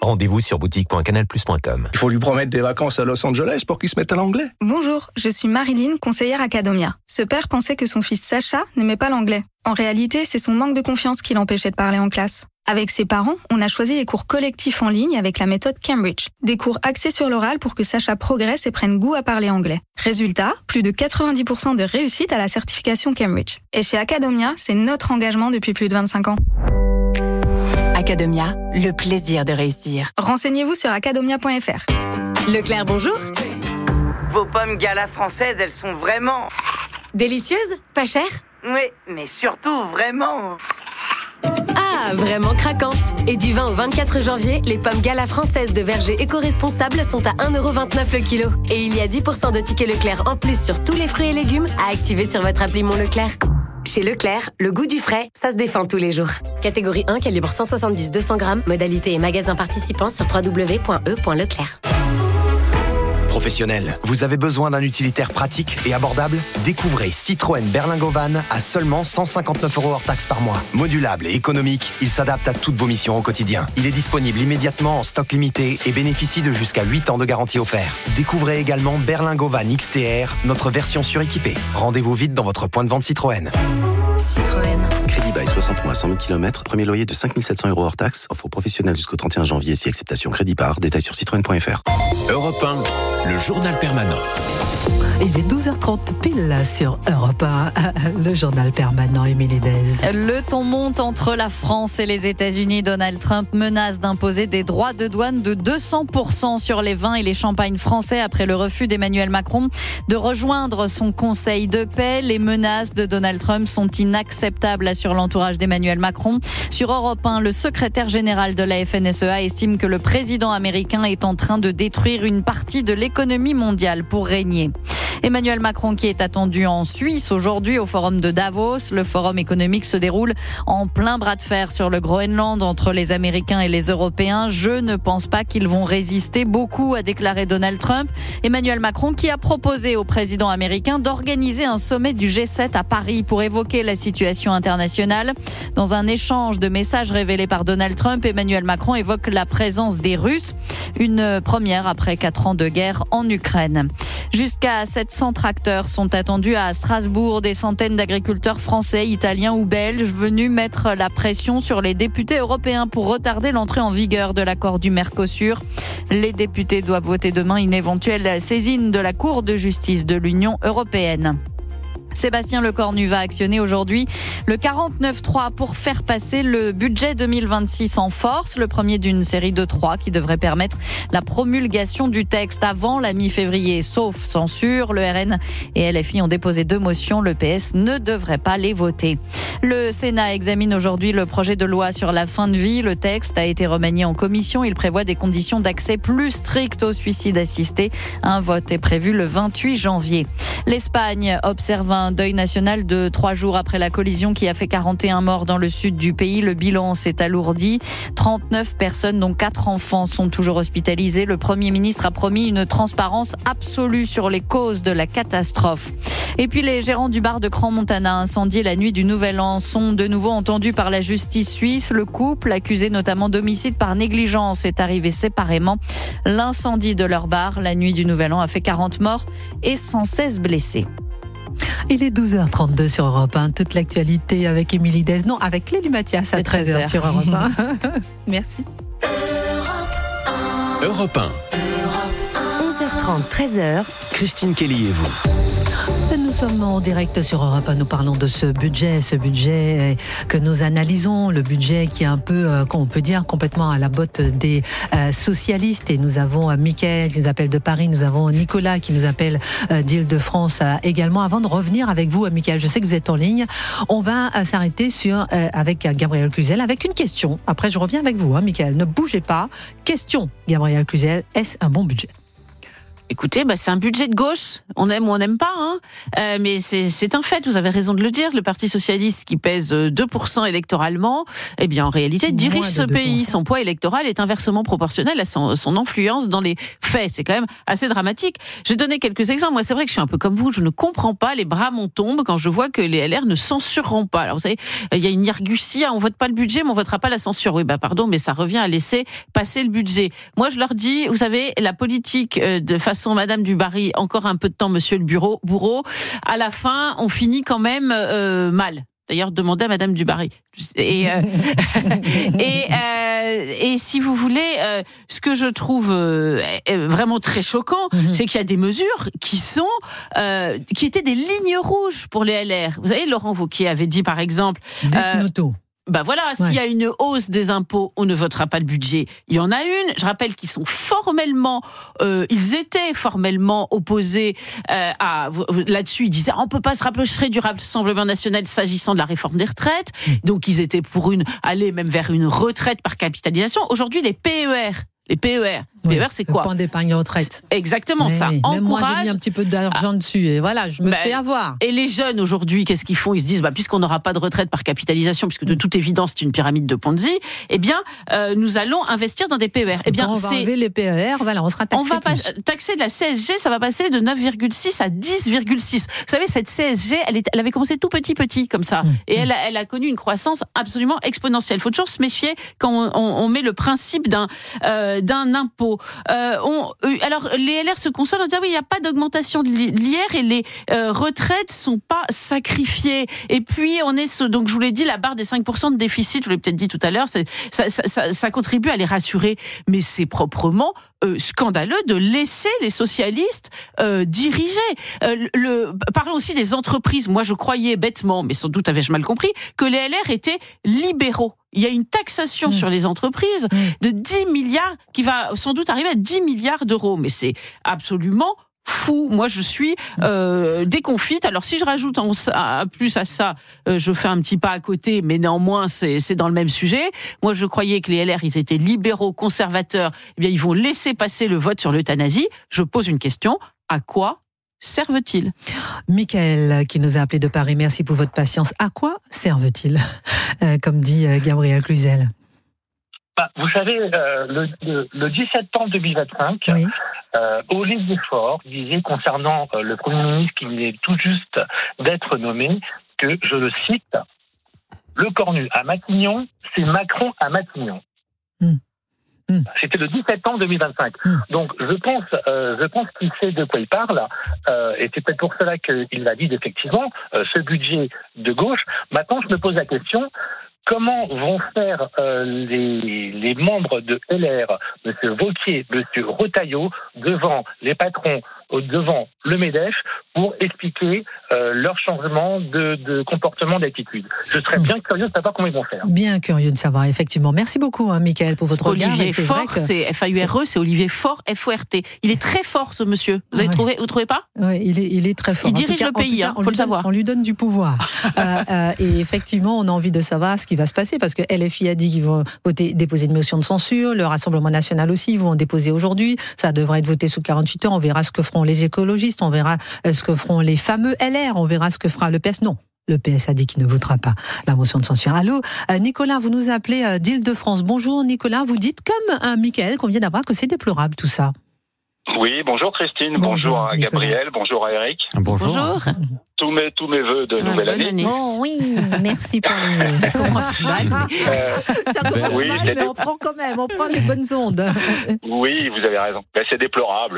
Rendez-vous sur boutique.canalplus.com. Il faut lui promettre des vacances à Los Angeles pour qu'il se mette à l'anglais. Bonjour, je suis Marilyn, conseillère Academia. Ce père pensait que son fils Sacha n'aimait pas l'anglais. En réalité, c'est son manque de confiance qui l'empêchait de parler en classe. Avec ses parents, on a choisi les cours collectifs en ligne avec la méthode Cambridge. Des cours axés sur l'oral pour que Sacha progresse et prenne goût à parler anglais. Résultat, plus de 90% de réussite à la certification Cambridge. Et chez Academia, c'est notre engagement depuis plus de 25 ans. Academia, le plaisir de réussir. Renseignez-vous sur academia.fr. Leclerc, bonjour. Vos pommes Gala françaises, elles sont vraiment... Délicieuses? Pas chères? Oui, mais surtout vraiment... Ah, vraiment craquantes. Et du 20 au 24 janvier, les pommes Gala françaises de verger éco-responsables sont à 1,29€ le kilo. Et il y a 10% de tickets Leclerc en plus sur tous les fruits et légumes à activer sur votre appli Mon Leclerc. Chez Leclerc, le goût du frais, ça se défend tous les jours. Catégorie 1, calibre 170-200 grammes. Modalité et magasin participants sur www.e.leclerc. Professionnel, vous avez besoin d'un utilitaire pratique et abordable? Découvrez Citroën Berlingo Van à seulement 159€ hors taxe par mois. Modulable et économique, il s'adapte à toutes vos missions au quotidien. Il est disponible immédiatement en stock limité et bénéficie de jusqu'à 8 ans de garantie offerte. Découvrez également Berlingo Van XTR, notre version suréquipée. Rendez-vous vite dans votre point de vente Citroën. Citroën. Crédit bail 60 mois, 100 000 km, premier loyer de 5 700€ hors taxe, offre professionnelle jusqu'au 31 janvier si acceptation crédit par, détail sur citroën.fr. Europe 1, le journal permanent. Il est 12h30 pile sur Europe 1, le journal permanent, Émilie Dez. Le ton monte entre la France et les États-Unis. Donald Trump menace d'imposer des droits de douane de 200% sur les vins et les champagnes français après le refus d'Emmanuel Macron de rejoindre son conseil de paix. Les menaces de Donald Trump sont inacceptables, assure l'entourage d'Emmanuel Macron. Sur Europe 1, le secrétaire général de la FNSEA estime que le président américain est en train de détruire une partie de l'économie mondiale pour régner. Emmanuel Macron qui est attendu en Suisse aujourd'hui au forum de Davos. Le forum économique se déroule en plein bras de fer sur le Groenland entre les Américains et les Européens. Je ne pense pas qu'ils vont résister beaucoup, a déclaré Donald Trump. Emmanuel Macron qui a proposé au président américain d'organiser un sommet du G7 à Paris pour évoquer la situation internationale. Dans un échange de messages révélé par Donald Trump, Emmanuel Macron évoque la présence des Russes, une première après 4 ans de guerre en Ukraine. Jusqu'à 700 tracteurs sont attendus à Strasbourg. Des centaines d'agriculteurs français, italiens ou belges venus mettre la pression sur les députés européens pour retarder l'entrée en vigueur de l'accord du Mercosur. Les députés doivent voter demain une éventuelle saisine de la Cour de justice de l'Union européenne. Sébastien Lecornu va actionner aujourd'hui le 49.3 pour faire passer le budget 2026 en force, le premier d'une série de 3 qui devrait permettre la promulgation du texte avant la mi-février, sauf censure. Le RN et LFI ont déposé 2 motions, le PS ne devrait pas les voter. Le Sénat examine aujourd'hui le projet de loi sur la fin de vie. Le texte a été remanié en commission. Il prévoit des conditions d'accès plus strictes au suicide assisté. Un vote est prévu le 28 janvier. L'Espagne observe un deuil national de 3 jours après la collision qui a fait 41 morts dans le sud du pays. Le bilan s'est alourdi. 39 personnes, dont 4 enfants, sont toujours hospitalisées. Le Premier ministre a promis une transparence absolue sur les causes de la catastrophe. Et puis les gérants du bar de Crans-Montana incendié la nuit du Nouvel An sont de nouveau entendus par la justice suisse. Le couple, accusé notamment d'homicide par négligence, est arrivé séparément. L'incendie de leur bar la nuit du Nouvel An a fait 40 morts et 116 blessés. Il est 12h32 sur Europe 1. Toute l'actualité avec Émilie Dez. Non, avec Lélie Mathias à 13h sur Europe 1. Merci. Europe 1. 11h30, 13h. Christine Kelly et vous. Nous sommes en direct sur Europe 1. Nous parlons de ce budget que nous analysons, le budget qui est un peu, on peut dire, complètement à la botte des socialistes. Et nous avons Mickaël qui nous appelle de Paris, nous avons Nicolas qui nous appelle d'Île-de-France également. Avant de revenir avec vous, Mickaël, je sais que vous êtes en ligne. On va s'arrêter avec Gabriel Cluzel avec une question. Après, je reviens avec vous, Mickaël. Ne bougez pas. Question, Gabriel Cluzel, est-ce un bon budget ? Écoutez, c'est un budget de gauche. On aime ou on n'aime pas, hein. Mais c'est un fait. Vous avez raison de le dire. Le Parti socialiste, qui pèse 2% électoralement, eh bien, en réalité, dirige ce pays. Son poids électoral est inversement proportionnel à son influence dans les faits. C'est quand même assez dramatique. Je vais donner quelques exemples. Moi, c'est vrai que je suis un peu comme vous. Je ne comprends pas. Les bras m'en tombent quand je vois que les LR ne censureront pas. Alors, vous savez, il y a une argutie. On vote pas le budget, mais on votera pas la censure. Oui, pardon, mais ça revient à laisser passer le budget. Moi, je leur dis, vous savez, la politique de façon Madame du Barry, encore un peu de temps, Monsieur le bourreau. À la fin, on finit quand même mal. D'ailleurs, demandez à Madame du Barry. Et si vous voulez, ce que je trouve vraiment très choquant, c'est qu'il y a des mesures qui étaient des lignes rouges pour les LR. Vous savez, Laurent Wauquiez avait dit, par exemple, s'il y a une hausse des impôts, on ne votera pas le budget. Il y en a une. Je rappelle qu'ils sont ils étaient formellement opposés là-dessus. Ils disaient, on peut pas se rapprocher du Rassemblement national s'agissant de la réforme des retraites. Donc, ils étaient pour aller même vers une retraite par capitalisation. Aujourd'hui, les PER, c'est quoi ? Le point d'épargne retraite. Exactement, ça encourage. Même moi, j'ai mis un petit peu d'argent dessus et voilà, je me fais avoir. Et les jeunes aujourd'hui, qu'est-ce qu'ils font ? Ils se disent, puisqu'on n'aura pas de retraite par capitalisation, puisque de toute évidence c'est une pyramide de Ponzi, nous allons investir dans des PER. On va enlever les PER, on sera taxé. On va taxer de la CSG, ça va passer de 9,6 à 10,6. Vous savez, cette CSG, elle avait commencé tout petit comme ça, et elle a connu une croissance absolument exponentielle. Il faut toujours se méfier quand on met le principe d'un impôt. Alors, les LR se consolent en disant oui, il n'y a pas d'augmentation de l'IR et les retraites sont pas sacrifiées. Et puis, donc je vous l'ai dit, la barre des 5% de déficit, je vous l'ai peut-être dit tout à l'heure, ça contribue à les rassurer. Mais c'est proprement scandaleux de laisser les socialistes diriger. Parlons aussi des entreprises. Moi, je croyais bêtement, mais sans doute avais-je mal compris, que les LR étaient libéraux. Il y a une taxation sur les entreprises de 10 milliards qui va sans doute arriver à 10 milliards d'euros. Mais c'est absolument fou. Moi, je suis déconfite. Alors, si je rajoute plus à ça, je fais un petit pas à côté, mais néanmoins, c'est dans le même sujet. Moi, je croyais que les LR, ils étaient libéraux, conservateurs. Eh bien, ils vont laisser passer le vote sur l'euthanasie. Je pose une question. À quoi servent-ils ? Michael, qui nous a appelé de Paris, merci pour votre patience. À quoi servent-ils ? Comme dit Gabriel Cluzel. Vous savez, le 10 septembre 2025, Olivier Faure disait concernant le Premier ministre qui venait tout juste d'être nommé que, je le cite, « Le Cornu à Matignon, c'est Macron à Matignon ». C'était le 10 septembre 2025. Donc, je pense qu'il sait de quoi il parle, et c'est peut-être pour cela qu'il valide effectivement ce budget de gauche. Maintenant, je me pose la question, comment vont faire les membres de LR, M. Wauquiez, M. Retailleau, devant les patrons, devant le MEDEF, pour expliquer leur changement de comportement, d'attitude. Je serais bien curieux de savoir comment ils vont faire. Bien curieux de savoir, effectivement. Merci beaucoup, Michael, pour votre regard. Olivier Faure, c'est F-A-U-R-E, c'est Olivier Faure, F-O-R-T. Il est très fort, ce monsieur. Vous trouvez pas ? Oui, il est très fort. Il dirige le pays, faut le savoir. On lui donne du pouvoir. Et effectivement, on a envie de savoir ce qui va se passer, parce que LFI a dit qu'ils vont déposer une motion de censure, le Rassemblement national aussi, ils vont en déposer aujourd'hui. Ça devrait être voté sous 48 heures. On verra ce que feront les écologistes, on verra ce que feront les fameux LR, on verra ce que fera le PS. Non, le PS a dit qu'il ne votera pas la motion de censure. Allô, Nicolas, vous nous appelez d'Île-de-France. Bonjour Nicolas, vous dites comme Michael qu'on vient d'avoir que c'est déplorable tout ça. Oui, bonjour Christine, bonjour à Gabriel, bonjour à Eric. Bonjour. Tous mes vœux de nouvelle année. Oh oui, merci pour les vœux. Ça commence mal, mais on prend quand même, on prend les bonnes ondes. Oui, vous avez raison. Ben, c'est déplorable.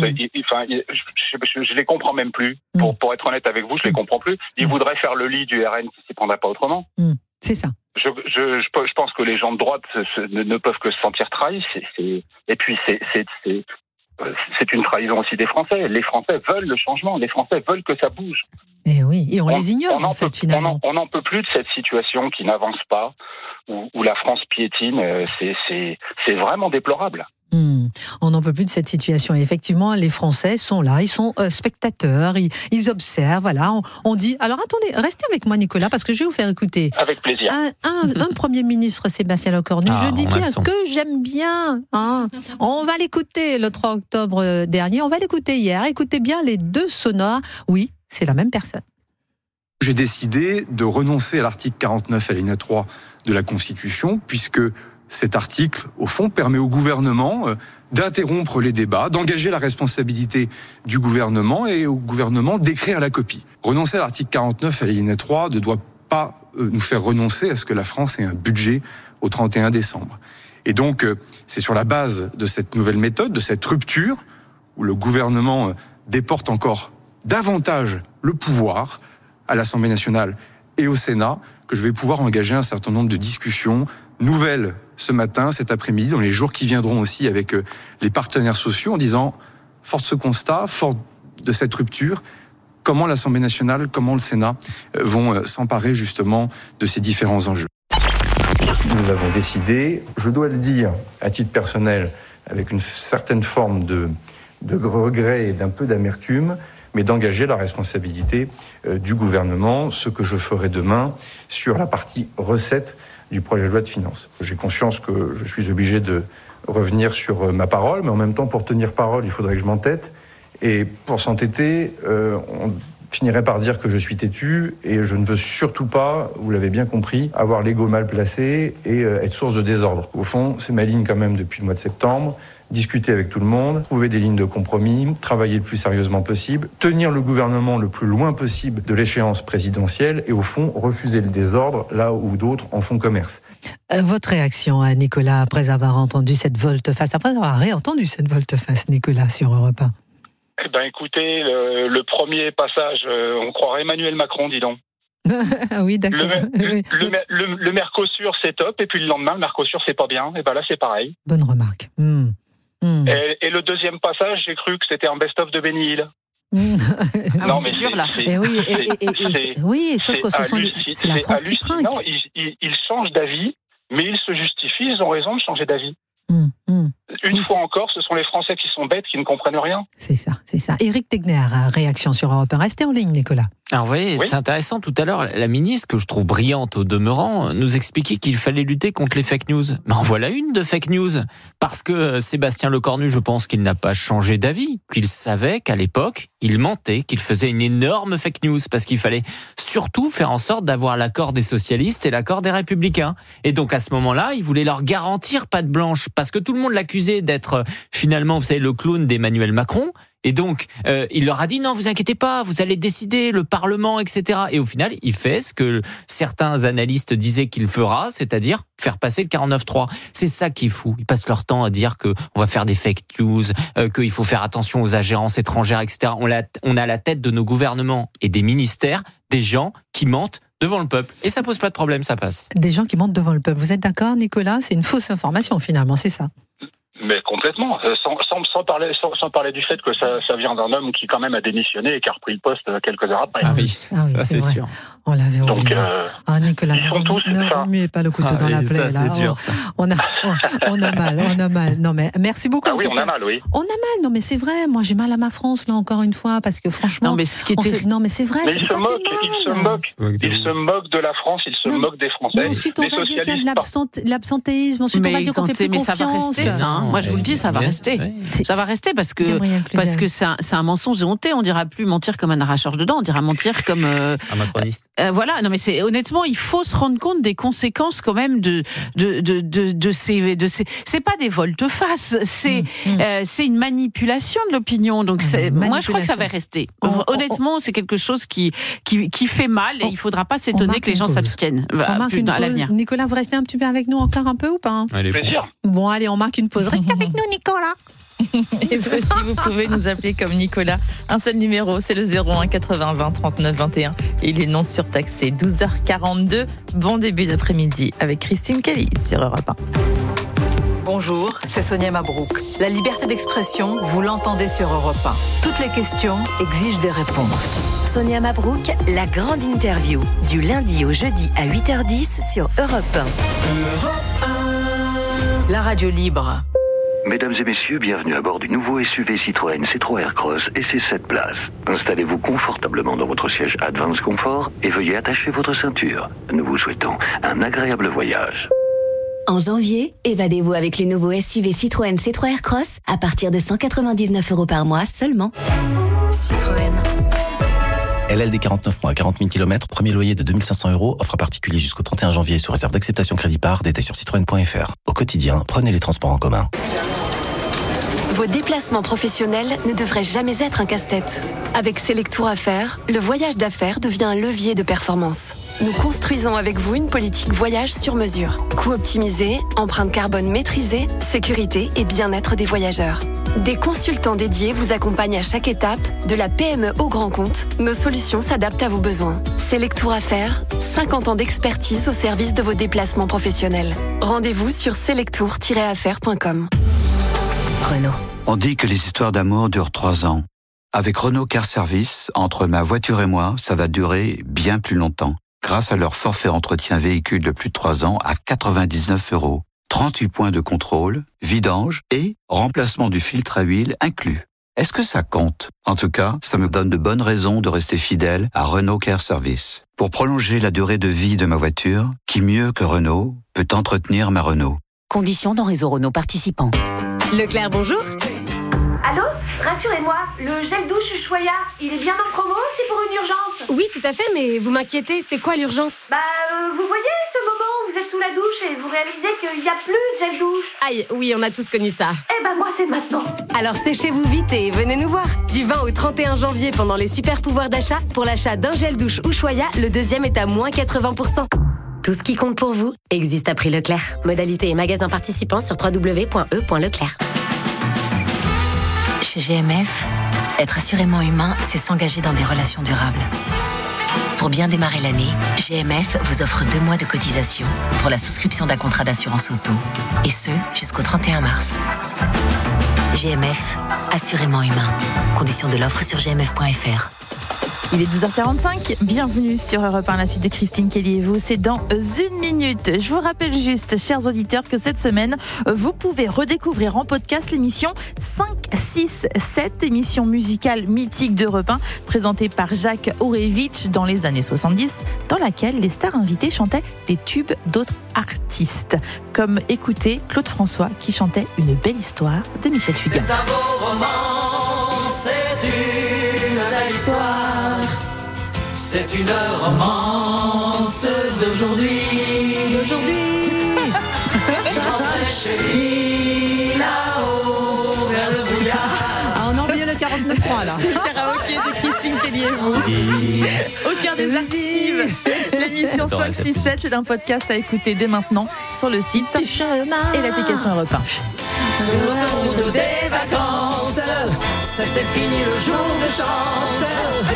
Je les comprends même plus. Pour être honnête avec vous, je les comprends plus. Ils voudraient faire le lit du RN qui s'y prendrait pas autrement. C'est ça. Je pense que les gens de droite ne peuvent que se sentir trahis. Et puis c'est une trahison aussi des Français. Les Français veulent le changement. Les Français veulent que ça bouge. Et oui, et on les ignore en fait finalement. On n'en peut plus de cette situation qui n'avance pas, où la France piétine. C'est vraiment déplorable. On n'en peut plus de cette situation. Et effectivement, les Français sont là, ils sont spectateurs, ils observent. Voilà, on dit. Alors attendez, restez avec moi, Nicolas, parce que je vais vous faire écouter. Avec plaisir. Un Premier ministre, Sébastien Lecornu. Je dis bien que j'aime bien. On va l'écouter le 3 octobre dernier. On va l'écouter hier. Écoutez bien les deux sonores. Oui, c'est la même personne. J'ai décidé de renoncer à l'article 49 alinéa 3 de la Constitution, puisque cet article, au fond, permet au gouvernement d'interrompre les débats, d'engager la responsabilité du gouvernement et au gouvernement d'écrire la copie. Renoncer à l'article 49 alinéa 3 ne doit pas nous faire renoncer à ce que la France ait un budget au 31 décembre. Et donc, c'est sur la base de cette nouvelle méthode, de cette rupture, où le gouvernement déporte encore davantage le pouvoir à l'Assemblée nationale et au Sénat, que je vais pouvoir engager un certain nombre de discussions nouvelles ce matin, cet après-midi, dans les jours qui viendront aussi avec les partenaires sociaux, en disant, fort de ce constat, fort de cette rupture, comment l'Assemblée nationale, comment le Sénat vont s'emparer justement de ces différents enjeux. Nous avons décidé, je dois le dire à titre personnel, avec une certaine forme de regret et d'un peu d'amertume, mais d'engager la responsabilité du gouvernement, ce que je ferai demain sur la partie recettes du projet de loi de finances. J'ai conscience que je suis obligé de revenir sur ma parole, mais en même temps, pour tenir parole, il faudrait que je m'entête. Et pour s'entêter, on finirait par dire que je suis têtu, et je ne veux surtout pas, vous l'avez bien compris, avoir l'ego mal placé et être source de désordre. Au fond, c'est ma ligne quand même depuis le mois de septembre. Discuter avec tout le monde, trouver des lignes de compromis, travailler le plus sérieusement possible, tenir le gouvernement le plus loin possible de l'échéance présidentielle et au fond, refuser le désordre là où d'autres en font commerce. Votre réaction, Nicolas, après avoir entendu cette volte-face, après avoir réentendu cette volte-face, Nicolas, sur Europe 1? Eh ben, écoutez, le premier passage, on croirait Emmanuel Macron, dis donc. Ah oui, d'accord. Le Mercosur, c'est top, et puis le lendemain, le Mercosur, c'est pas bien. Et ben là, c'est pareil. Bonne remarque. Et le deuxième passage, j'ai cru que c'était un best-of de Benny Hill. Non, mais c'est dur là. Oui, sauf que c'est la France qui trinque. Ils changent d'avis, mais ils se justifient, ils ont raison de changer d'avis. Une fois encore, ce sont les Français qui sont bêtes, qui ne comprennent rien. C'est ça. Éric Tegner, réaction sur Europe 1. Restez en ligne, Nicolas. Alors vous voyez, c'est intéressant, tout à l'heure, la ministre, que je trouve brillante au demeurant, nous expliquait qu'il fallait lutter contre les fake news. Mais en voilà une de fake news. Parce que Sébastien Lecornu, je pense qu'il n'a pas changé d'avis, qu'il savait qu'à l'époque, il mentait, qu'il faisait une énorme fake news, parce qu'il fallait surtout faire en sorte d'avoir l'accord des socialistes et l'accord des républicains. Et donc à ce moment-là, il voulait leur garantir patte blanche, parce que tout le monde l'accusait d'être finalement, vous savez, le clown d'Emmanuel Macron. Et donc, il leur a dit, non, vous inquiétez pas, vous allez décider, le Parlement, etc. Et au final, il fait ce que certains analystes disaient qu'il fera, c'est-à-dire faire passer le 49.3. C'est ça qui est fou. Ils passent leur temps à dire qu'on va faire des fake news, qu'il faut faire attention aux ingérences étrangères, etc. On a à la tête de nos gouvernements et des ministères des gens qui mentent devant le peuple. Et ça pose pas de problème, ça passe. Des gens qui mentent devant le peuple. Vous êtes d'accord, Nicolas? C'est une fausse information, finalement, c'est ça? Mais complètement, sans parler du fait que ça vient d'un homme qui quand même a démissionné et qui a repris le poste quelques heures après. Ah oui, ça c'est sûr. On l'avait oublié. Donc, Nicolas, ils sont tous, ne remuez pas le couteau dans la plaie. Ça c'est dur, ça. On a mal. Non mais merci beaucoup. Ah oui, on a mal, oui. On a mal, non mais c'est vrai. Moi j'ai mal à ma France là encore une fois parce que franchement. Non mais c'est vrai. Mais il se moque de la France, il se moque des Français. Mais ensuite on va dire qu'il y a de l'absentéisme. Ensuite on va dire qu'on fait plus confiance. Mais ça va rester ça. Moi je vous le dis, ça va rester. Ça va rester parce que c'est un mensonge honteux. On dira plus mentir comme un arracheur de dents, on dira mentir comme un macroniste. Voilà, non mais honnêtement, il faut se rendre compte des conséquences quand même de ces c'est pas des volte-face, c'est une manipulation de l'opinion. Donc moi je crois que ça va rester. Honnêtement, c'est quelque chose qui fait mal et il faudra pas s'étonner que les gens s'abstiennent à l'avenir. Nicolas, vous restez un petit peu avec nous encore un peu ou pas? Allez, plaisir. Bon, allez, on marque une pause. Restez avec nous, Nicolas. Et vous aussi, vous pouvez nous appeler comme Nicolas. Un seul numéro, c'est le 01 80 20 39 21. Et il est non surtaxé. 12h42. Bon début d'après-midi avec Christine Kelly sur Europe 1. Bonjour, c'est Sonia Mabrouk. La liberté d'expression, vous l'entendez sur Europe 1. Toutes les questions exigent des réponses. Sonia Mabrouk, la grande interview. Du lundi au jeudi à 8h10 sur Europe 1. La radio libre. Mesdames et messieurs, bienvenue à bord du nouveau SUV Citroën C3 Aircross et ses 7 places. Installez-vous confortablement dans votre siège Advance Comfort et veuillez attacher votre ceinture. Nous vous souhaitons un agréable voyage. En janvier, évadez-vous avec le nouveau SUV Citroën C3 Aircross à partir de 199 € par mois seulement. Citroën. LLD 49 mois, 40 000 km, premier loyer de 2500 €, offre à particulier jusqu'au 31 janvier sous réserve d'acceptation crédit par, détail sur citroën.fr. Au quotidien, prenez les transports en commun. Vos déplacements professionnels ne devraient jamais être un casse-tête. Avec Selectour Affaires, le voyage d'affaires devient un levier de performance. Nous construisons avec vous une politique voyage sur mesure. Coûts optimisés, empreinte carbone maîtrisée, sécurité et bien-être des voyageurs. Des consultants dédiés vous accompagnent à chaque étape, de la PME au grand compte. Nos solutions s'adaptent à vos besoins. Selectour Affaires, 50 ans d'expertise au service de vos déplacements professionnels. Rendez-vous sur selectour-affaires.com. Renault. On dit que les histoires d'amour durent 3 ans. Avec Renault Car Service, entre ma voiture et moi, ça va durer bien plus longtemps. Grâce à leur forfait entretien véhicule de plus de 3 ans à 99 €. 38 points de contrôle, vidange et remplacement du filtre à huile inclus. Est-ce que ça compte? En tout cas, ça me donne de bonnes raisons de rester fidèle à Renault Car Service. Pour prolonger la durée de vie de ma voiture, qui mieux que Renault peut entretenir ma Renault? Conditions dans réseau Renault participant. Leclerc, bonjour. Allô? Rassurez-moi, le gel douche Ushuaïa, il est bien en promo, c'est pour une urgence? Oui, tout à fait, mais vous m'inquiétez, c'est quoi l'urgence? Vous voyez ce moment où vous êtes sous la douche et vous réalisez qu'il n'y a plus de gel douche? Aïe, oui, on a tous connu ça. Moi c'est maintenant. Alors séchez-vous vite et venez nous voir. Du 20 au 31 janvier pendant les super pouvoirs d'achat, pour l'achat d'un gel douche Ushuaïa, le deuxième est à moins 80%. Tout ce qui compte pour vous existe à prix Leclerc. Modalité et magasin participants sur www.e.leclerc. Chez GMF, être assurément humain, c'est s'engager dans des relations durables. Pour bien démarrer l'année, GMF vous offre 2 mois de cotisation pour la souscription d'un contrat d'assurance auto. Et ce, jusqu'au 31 mars. GMF, assurément humain. Conditions de l'offre sur gmf.fr. Il est 12h45, bienvenue sur Europe 1, la suite de Christine Kelly et vous, c'est dans 1 minute. Je vous rappelle juste, chers auditeurs, que cette semaine, vous pouvez redécouvrir en podcast l'émission 5, 6, 7, émission musicale mythique d'Europe 1, présentée par Jacques Orevitch dans les années 70, dans laquelle les stars invitées chantaient les tubes d'autres artistes. Comme écoutez Claude François qui chantait Une belle histoire de Michel Fugain. C'est un beau roman, c'est une belle histoire. C'est une romance d'aujourd'hui. Il rentrait chez lui là-haut vers le brouillard. On a oublié le 49.3 là. C'est le karaoké de Christine Kelly et vous. Au cœur des archives. L'émission 567, c'est un podcast à écouter dès maintenant sur le site et l'application Europe 1. Sur l'autoroute des vacances, c'était fini le jour de chance.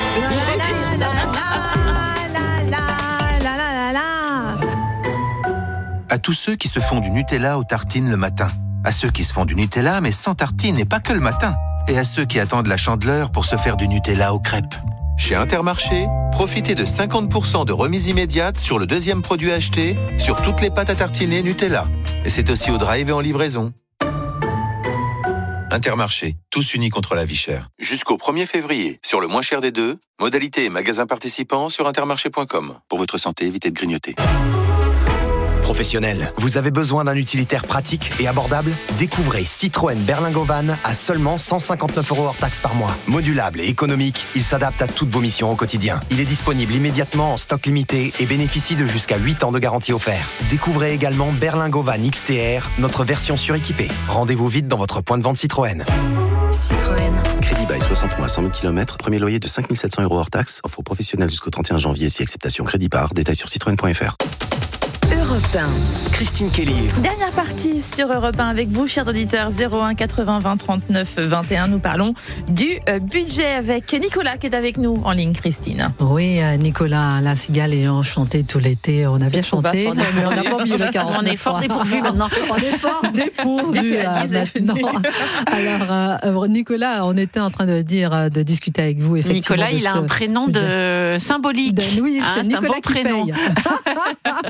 À tous ceux qui se font du Nutella aux tartines le matin. À ceux qui se font du Nutella mais sans tartines et pas que le matin. Et à ceux qui attendent la Chandeleur pour se faire du Nutella aux crêpes. Chez Intermarché, profitez de 50% de remise immédiate sur le deuxième produit acheté sur toutes les pâtes à tartiner Nutella. Et c'est aussi au drive et en livraison. Intermarché, tous unis contre la vie chère. Jusqu'au 1er février, sur le moins cher des deux, modalités et magasins participants sur intermarché.com. Pour votre santé, évitez de grignoter. Professionnel, vous avez besoin d'un utilitaire pratique et abordable? Découvrez Citroën Berlingo Van à seulement 159 € hors taxe par mois. Modulable et économique, il s'adapte à toutes vos missions au quotidien. Il est disponible immédiatement en stock limité et bénéficie de jusqu'à 8 ans de garantie offerte. Découvrez également Berlingo Van XTR, notre version suréquipée. Rendez-vous vite dans votre point de vente Citroën. Citroën. Crédit bail 60 mois, 100 000 km, premier loyer de 5 700 € hors taxe, offre aux professionnels jusqu'au 31 janvier si acceptation crédit par, détail sur citroën.fr. Europe 1. Christine Kelly. Dernière partie sur Europe 1 avec vous, chers auditeurs. 01 80 20 39 21. Nous parlons du budget avec Nicolas qui est avec nous en ligne, Christine. Oui, Nicolas, la cigale ayant chanté tout l'été. On a bien chanté, mais on n'a pas oublié le 49. On est fort dépourvu maintenant. On est fort dépourvu maintenant. Alors, Nicolas, on était en train de discuter avec vous, effectivement. Nicolas, il a un prénom symbolique. Oui, c'est Nicolas un bon prénom.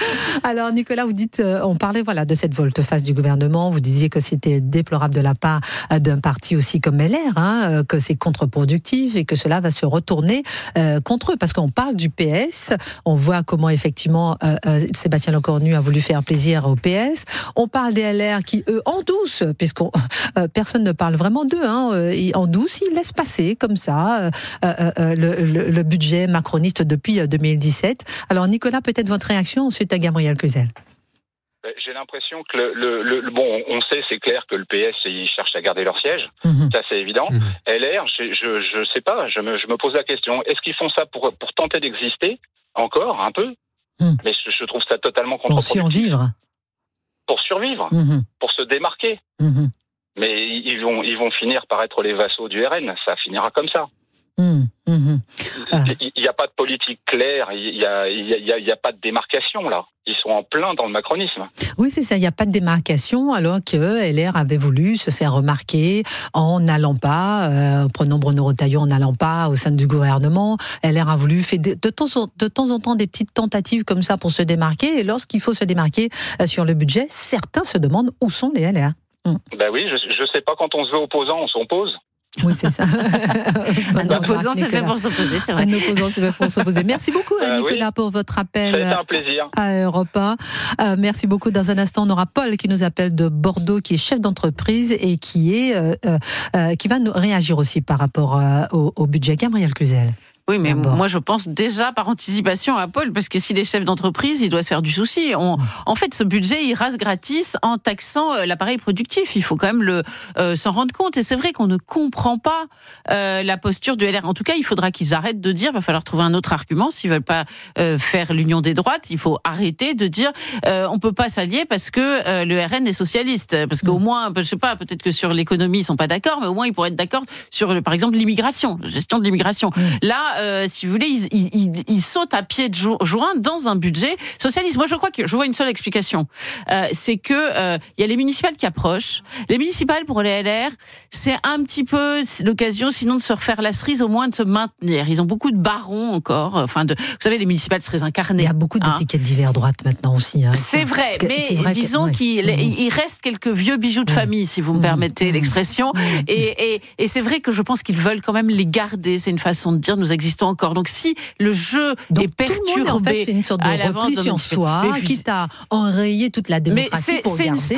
Alors Nicolas, vous dites, on parlait de cette volte-face du gouvernement, vous disiez que c'était déplorable de la part d'un parti aussi comme LR, que c'est contre-productif et que cela va se retourner contre eux, parce qu'on parle du PS, on voit comment effectivement Sébastien Lecornu a voulu faire plaisir au PS, on parle des LR qui eux en douce, puisque personne ne parle vraiment d'eux, en douce ils laissent passer comme ça le budget macroniste depuis 2017. Alors Nicolas, peut-être votre réaction, ensuite à Gabriel Cluzel. J'ai l'impression que on sait, c'est clair que le PS, ils cherchent à garder leur siège. Ça, c'est évident. LR, je sais pas, je me pose la question. Est-ce qu'ils font ça pour tenter d'exister encore un peu? Mais je trouve ça totalement contre-productif. Pour survivre. Pour se démarquer. Mais ils vont finir par être les vassaux du RN. Ça finira comme ça. Il n'y a pas de politique claire, il n'y a pas de démarcation là. Ils sont en plein dans le macronisme. Oui, c'est ça, il n'y a pas de démarcation, alors que LR avait voulu se faire remarquer en n'allant pas, prenons Bruno Retailleau, en n'allant pas au sein du gouvernement. LR a voulu faire de temps en temps des petites tentatives comme ça pour se démarquer, et lorsqu'il faut se démarquer sur le budget, certains se demandent où sont les LR. Ben oui, je sais pas, quand on se veut opposant, on s'oppose. Oui, c'est ça. Un opposant, c'est fait pour s'opposer, c'est vrai. Un opposant, c'est fait pour s'opposer. Merci beaucoup, Nicolas, pour votre appel. C'était un plaisir. À Europe 1. Merci beaucoup. Dans un instant, on aura Paul qui nous appelle de Bordeaux, qui est chef d'entreprise et qui va nous réagir aussi par rapport au budget. Gabriel Cluzel. Oui, mais moi je pense déjà par anticipation à Paul, parce que s'il est chef d'entreprise, il doit se faire du souci. En fait, ce budget, il rase gratis en taxant l'appareil productif. Il faut quand même s'en rendre compte. Et c'est vrai qu'on ne comprend pas la posture du LR. En tout cas, il faudra qu'ils arrêtent de dire, il va falloir trouver un autre argument. S'ils veulent pas faire l'union des droites, il faut arrêter de dire on peut pas s'allier parce que le RN est socialiste. Parce qu'au moins, je sais pas, peut-être que sur l'économie, ils sont pas d'accord, mais au moins ils pourraient être d'accord sur, par exemple, l'immigration, la gestion de l'immigration. Là, si vous voulez, ils sautent à pieds joints dans un budget socialiste. Moi, je vois une seule explication. C'est que il y a les municipales qui approchent. Les municipales, pour les LR, c'est un petit peu l'occasion, sinon, de se refaire la cerise, au moins de se maintenir. Ils ont beaucoup de barons encore. Vous savez, les municipales seraient incarnées. Il y a beaucoup d'étiquettes d'hiver droite maintenant aussi. C'est vrai, mais disons qu'il reste quelques vieux bijoux de famille, si vous me permettez l'expression. Et c'est vrai que je pense qu'ils veulent quand même les garder. C'est une façon de dire, nous existons encore. Donc si le jeu est perturbé, tout le monde, en fait, c'est une sorte de repli sur soi, quitte à enrayer toute la démocratie pour garder son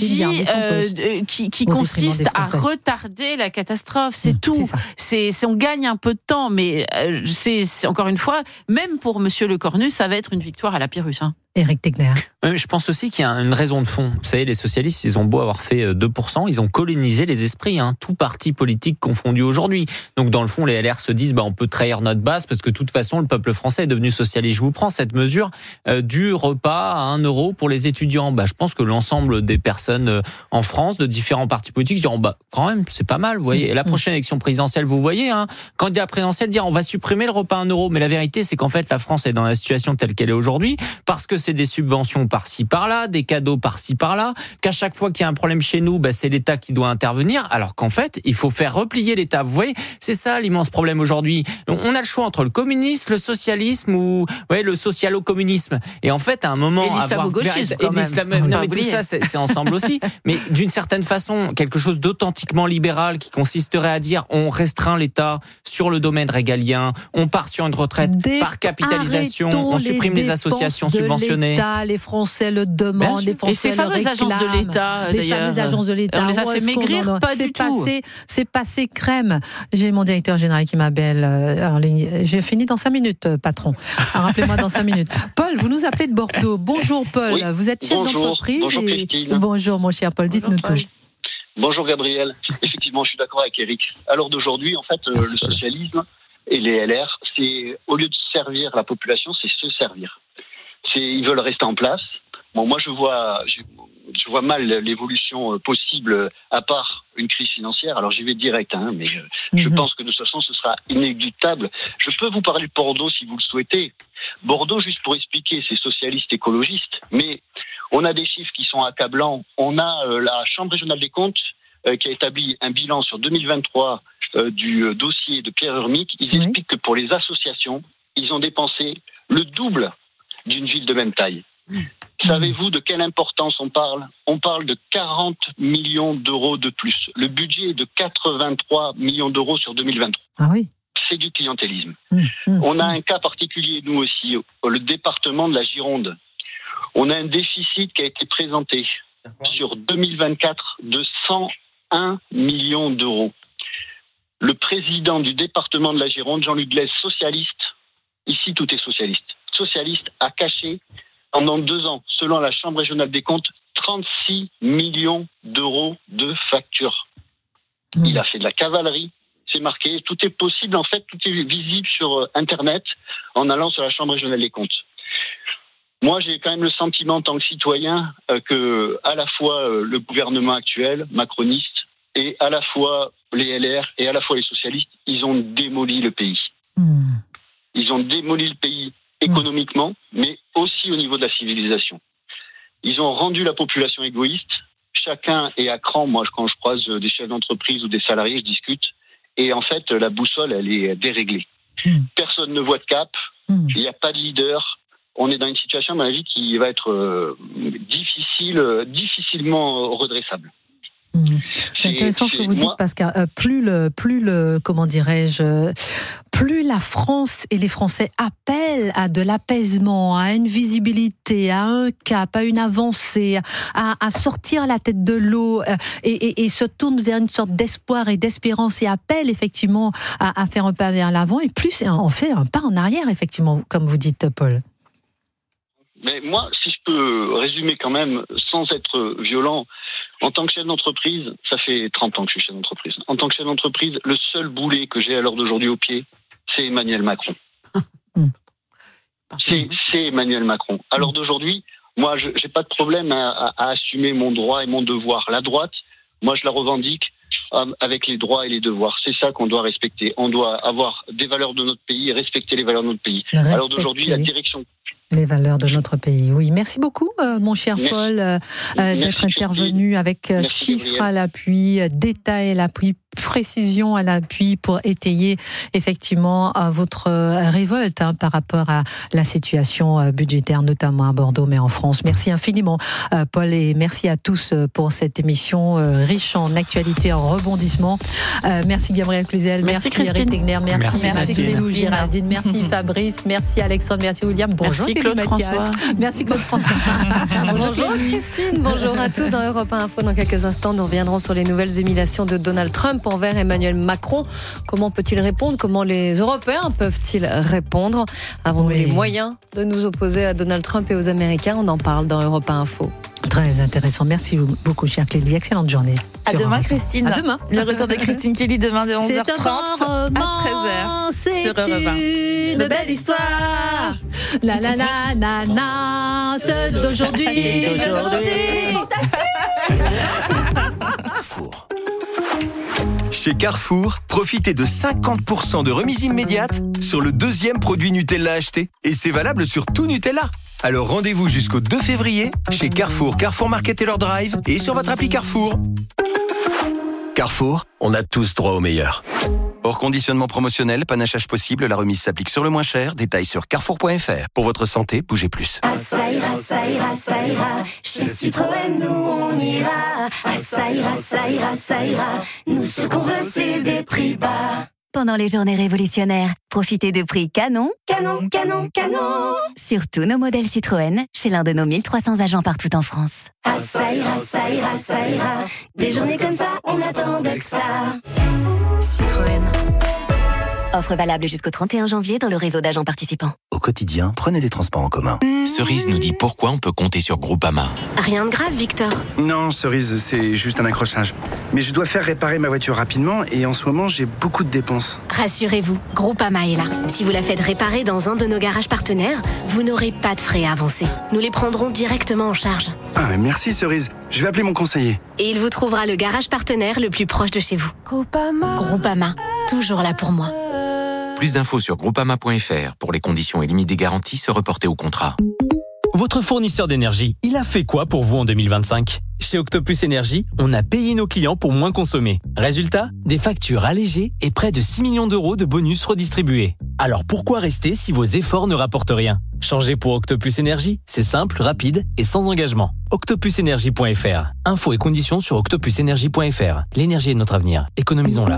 stratégie qui consiste à retarder la catastrophe. C'est tout. On gagne un peu de temps, mais c'est encore une fois, même pour Monsieur Lecornu, ça va être une victoire à la Pyrrhus. Éric Tegner. Je pense aussi qu'il y a une raison de fond. Vous savez, les socialistes, ils ont beau avoir fait 2%, ils ont colonisé les esprits, tout parti politique confondu aujourd'hui. Donc dans le fond, les LR se disent, on peut trahir notre base parce que de toute façon, le peuple français est devenu socialiste. Je vous prends cette mesure du repas à 1 euro pour les étudiants. Je pense que l'ensemble des personnes en France, de différents partis politiques, diront, quand même, c'est pas mal, vous voyez. Et la prochaine élection présidentielle, vous voyez, candidat présidentiel dire, on va supprimer le repas à 1 euro. Mais la vérité, c'est qu'en fait, la France est dans la situation telle qu'elle est aujourd'hui parce que c'est des subventions par-ci par-là, des cadeaux par-ci par-là, qu'à chaque fois qu'il y a un problème chez nous, c'est l'État qui doit intervenir, alors qu'en fait, il faut faire replier l'État. Vous voyez, c'est ça l'immense problème aujourd'hui. On a le choix entre le communisme, le socialisme ou le socialo-communisme. Et en fait, à un moment, et l'islamo-gauchisme, quand même. Non, mais tout ça, c'est ensemble aussi. Mais d'une certaine façon, quelque chose d'authentiquement libéral qui consisterait à dire, on restreint l'État sur le domaine régalien, on part sur une retraite par capitalisation, on supprime les associations subventionnées. Les Français le demandent, les Français le réclament. Et ces fameuses agences de l'État, les fameuses agences de l'État. On les a fait maigrir, pas du tout. C'est passé crème. J'ai mon directeur général qui m'appelle en ligne. J'ai fini dans 5 minutes, patron. Rappelez-moi dans 5 minutes. Paul, vous nous appelez de Bordeaux. Bonjour Paul, oui. Vous êtes chef d'entreprise. Bonjour Christine. Bonjour mon cher Paul, dites-nous tout. Bonjour Gabriel. Effectivement, je suis d'accord avec Eric. À l'heure d'aujourd'hui, en fait, le socialisme et les LR, c'est, au lieu de servir la population, c'est se servir. Ils veulent rester en place. Bon, moi, je vois mal l'évolution possible, à part une crise financière. Alors, j'y vais direct, mais je pense que de toute façon, ce sera inéluctable. Je peux vous parler de Bordeaux, si vous le souhaitez. Bordeaux, juste pour expliquer, c'est socialiste écologiste, mais on a des chiffres qui sont accablants. On a la Chambre régionale des comptes qui a établi un bilan sur 2023 du dossier de Pierre Urmic. Ils expliquent que pour les associations, ils ont dépensé le double d'une ville de même taille. Savez-vous de quelle importance on parle ? On parle de 40 millions d'euros de plus. Le budget est de 83 millions d'euros sur 2023. Ah oui. C'est du clientélisme. On a un cas particulier, nous aussi, le département de la Gironde. On a un déficit qui a été présenté sur 2024 de 101 millions d'euros. Le président du département de la Gironde, Jean-Luc Glaise, socialiste, ici tout est socialiste, a caché pendant 2 ans, selon la Chambre régionale des comptes, 36 millions d'euros de factures. Il a fait de la cavalerie, c'est marqué, tout est possible, en fait, tout est visible sur Internet en allant sur la Chambre régionale des comptes. Moi, j'ai quand même le sentiment, en tant que citoyen, que à la fois le gouvernement actuel, macroniste, et à la fois les LR et à la fois les socialistes, ils ont démoli le pays. Ils ont démoli le pays économiquement, mais aussi au niveau de la civilisation. Ils ont rendu la population égoïste. Chacun est à cran. Moi, quand je croise des chefs d'entreprise ou des salariés, je discute. Et en fait, la boussole, elle est déréglée. Personne ne voit de cap. Il n'y a pas de leader. On est dans une situation, à mon avis, qui va être difficilement redressable. C'est intéressant ce que vous dites, parce que plus la France et les Français appellent à de l'apaisement, à une visibilité, à un cap, à une avancée, à sortir la tête de l'eau et se tournent vers une sorte d'espoir et d'espérance et appellent effectivement à faire un pas vers l'avant, et plus on fait un pas en arrière, effectivement, comme vous dites, Paul. Mais moi, si je peux résumer quand même, sans être violent, en tant que chef d'entreprise, ça fait 30 ans que je suis chef d'entreprise. En tant que chef d'entreprise, le seul boulet que j'ai à l'heure d'aujourd'hui au pied, c'est Emmanuel Macron. C'est Emmanuel Macron. À l'heure d'aujourd'hui, moi, je n'ai pas de problème à assumer mon droit et mon devoir. La droite, moi, je la revendique avec les droits et les devoirs. C'est ça qu'on doit respecter. On doit avoir des valeurs de notre pays et respecter les valeurs de notre pays. À l'heure d'aujourd'hui, la direction... Les valeurs de notre pays, oui. Merci beaucoup, mon cher Paul, d'être intervenu avec chiffres à l'appui, détails à l'appui, précision à l'appui pour étayer effectivement votre révolte par rapport à la situation budgétaire, notamment à Bordeaux, mais en France. Merci infiniment, Paul, et merci à tous pour cette émission riche en actualité, en rebondissement. Merci Gabriel Cluzel, merci Eric Tegner, merci Clédou, Géraldine, merci Fabrice, merci Alexandre, merci William, bonjour Claude François. Merci Claude François. Bonjour Christine, bonjour à tous. Dans Europe 1 Info, dans quelques instants, nous reviendrons sur les nouvelles émulations de Donald Trump envers Emmanuel Macron. Comment peut-il répondre ? Comment les Européens peuvent-ils répondre ? Avons-nous les moyens de nous opposer à Donald Trump et aux Américains ? On en parle dans Europe 1 Info. Très intéressant. Merci beaucoup, chère Clélie. Excellente journée. À demain, Christine. À demain. Le retour de Christine Kelly demain de 11h30 à 13h. C'est une belle histoire. La la la la la. Ce d'aujourd'hui. Chez Carrefour, profitez de 50% de remise immédiate sur le 2e produit Nutella acheté. Et c'est valable sur tout Nutella. Alors rendez-vous jusqu'au 2 février chez Carrefour, Carrefour Market Taylor Drive et sur votre appli Carrefour. Carrefour, on a tous droit au meilleur. Hors conditionnement promotionnel, panachage possible, la remise s'applique sur le moins cher. Détails sur carrefour.fr. Pour votre santé, bougez plus. Ça ira, ça ira, ça ira. Chez Citroën, nous on ira. Ça ira, ça ira, ça ira. Nous ce qu'on veut, c'est des prix bas. Pendant les journées révolutionnaires, profitez de prix canon, canon, canon, canon. Sur tous nos modèles Citroën, chez l'un de nos 1300 agents partout en France. Ça ira, ça ira, ça ira. Des journées comme ça, on attendait que ça. Citroën. Offre valable jusqu'au 31 janvier dans le réseau d'agents participants. Au quotidien, prenez les transports en commun. Cerise nous dit pourquoi on peut compter sur Groupama. Rien de grave, Victor. Non, Cerise, c'est juste un accrochage. Mais je dois faire réparer ma voiture rapidement et en ce moment, j'ai beaucoup de dépenses. Rassurez-vous, Groupama est là. Si vous la faites réparer dans un de nos garages partenaires, vous n'aurez pas de frais à avancer. Nous les prendrons directement en charge. Ah, mais merci Cerise. Je vais appeler mon conseiller. Et il vous trouvera le garage partenaire le plus proche de chez vous. Groupama, toujours là pour moi. Plus d'infos sur groupama.fr. Pour les conditions et limites des garanties, se reporter au contrat. Votre fournisseur d'énergie, il a fait quoi pour vous en 2025 ? Chez Octopus Énergie, on a payé nos clients pour moins consommer. Résultat, des factures allégées et près de 6 millions d'euros de bonus redistribués. Alors pourquoi rester si vos efforts ne rapportent rien ? Changez pour Octopus Énergie, c'est simple, rapide et sans engagement. octopusenergie.fr. Infos et conditions sur octopusenergie.fr. L'énergie est notre avenir, économisons-la.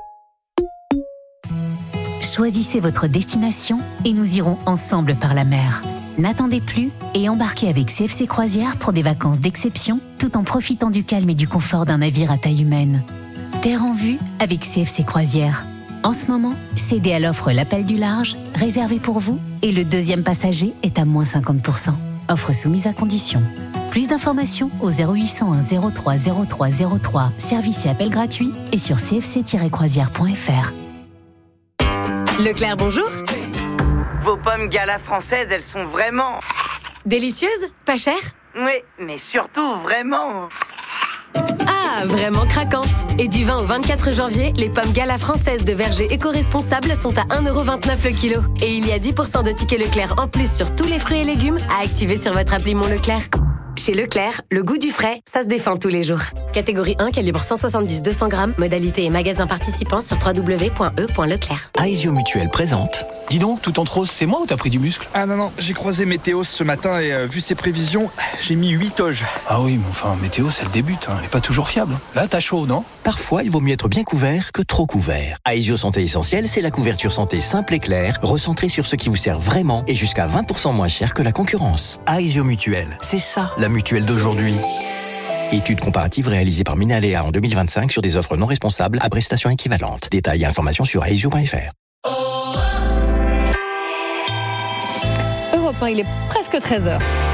Choisissez votre destination et nous irons ensemble par la mer. N'attendez plus et embarquez avec CFC Croisières pour des vacances d'exception tout en profitant du calme et du confort d'un navire à taille humaine. Terre en vue avec CFC Croisières. En ce moment, cédez à l'offre l'appel du large, réservé pour vous, et le deuxième passager est à moins 50%. Offre soumise à condition. Plus d'informations au 0801 03 03 03, service et appel gratuit et sur cfc-croisières.fr. Leclerc, bonjour. Vos pommes Gala françaises, elles sont vraiment... Délicieuses, pas chères? Oui, mais surtout vraiment... Ah, vraiment craquantes. Et du 20 au 24 janvier, les pommes Gala françaises de verger éco-responsables sont à 1,29€ le kilo. Et il y a 10% de tickets Leclerc en plus sur tous les fruits et légumes à activer sur votre appli Mon Leclerc. Chez Leclerc, le goût du frais, ça se défend tous les jours. Catégorie 1, calibre 170-200 grammes. Modalité et magasin participants sur www.e.leclerc. Aesio Mutuelle présente. Dis donc, tout en rose, c'est moi ou t'as pris du muscle? Ah non, j'ai croisé Météo ce matin et vu ses prévisions, j'ai mis 8 toges. Ah oui, mais enfin, Météo, c'est le début, elle est pas toujours fiable. Là, t'as chaud, non? Parfois, il vaut mieux être bien couvert que trop couvert. Aesio Santé Essentielle, c'est la couverture santé simple et claire, recentrée sur ce qui vous sert vraiment et jusqu'à 20% moins cher que la concurrence. Aesio Mutuelle, c'est ça, la mutuelle d'aujourd'hui. Étude comparative réalisée par Minalea en 2025 sur des offres non responsables à prestations équivalentes. Détails et informations sur aesio.fr. Europe 1, il est presque 13h.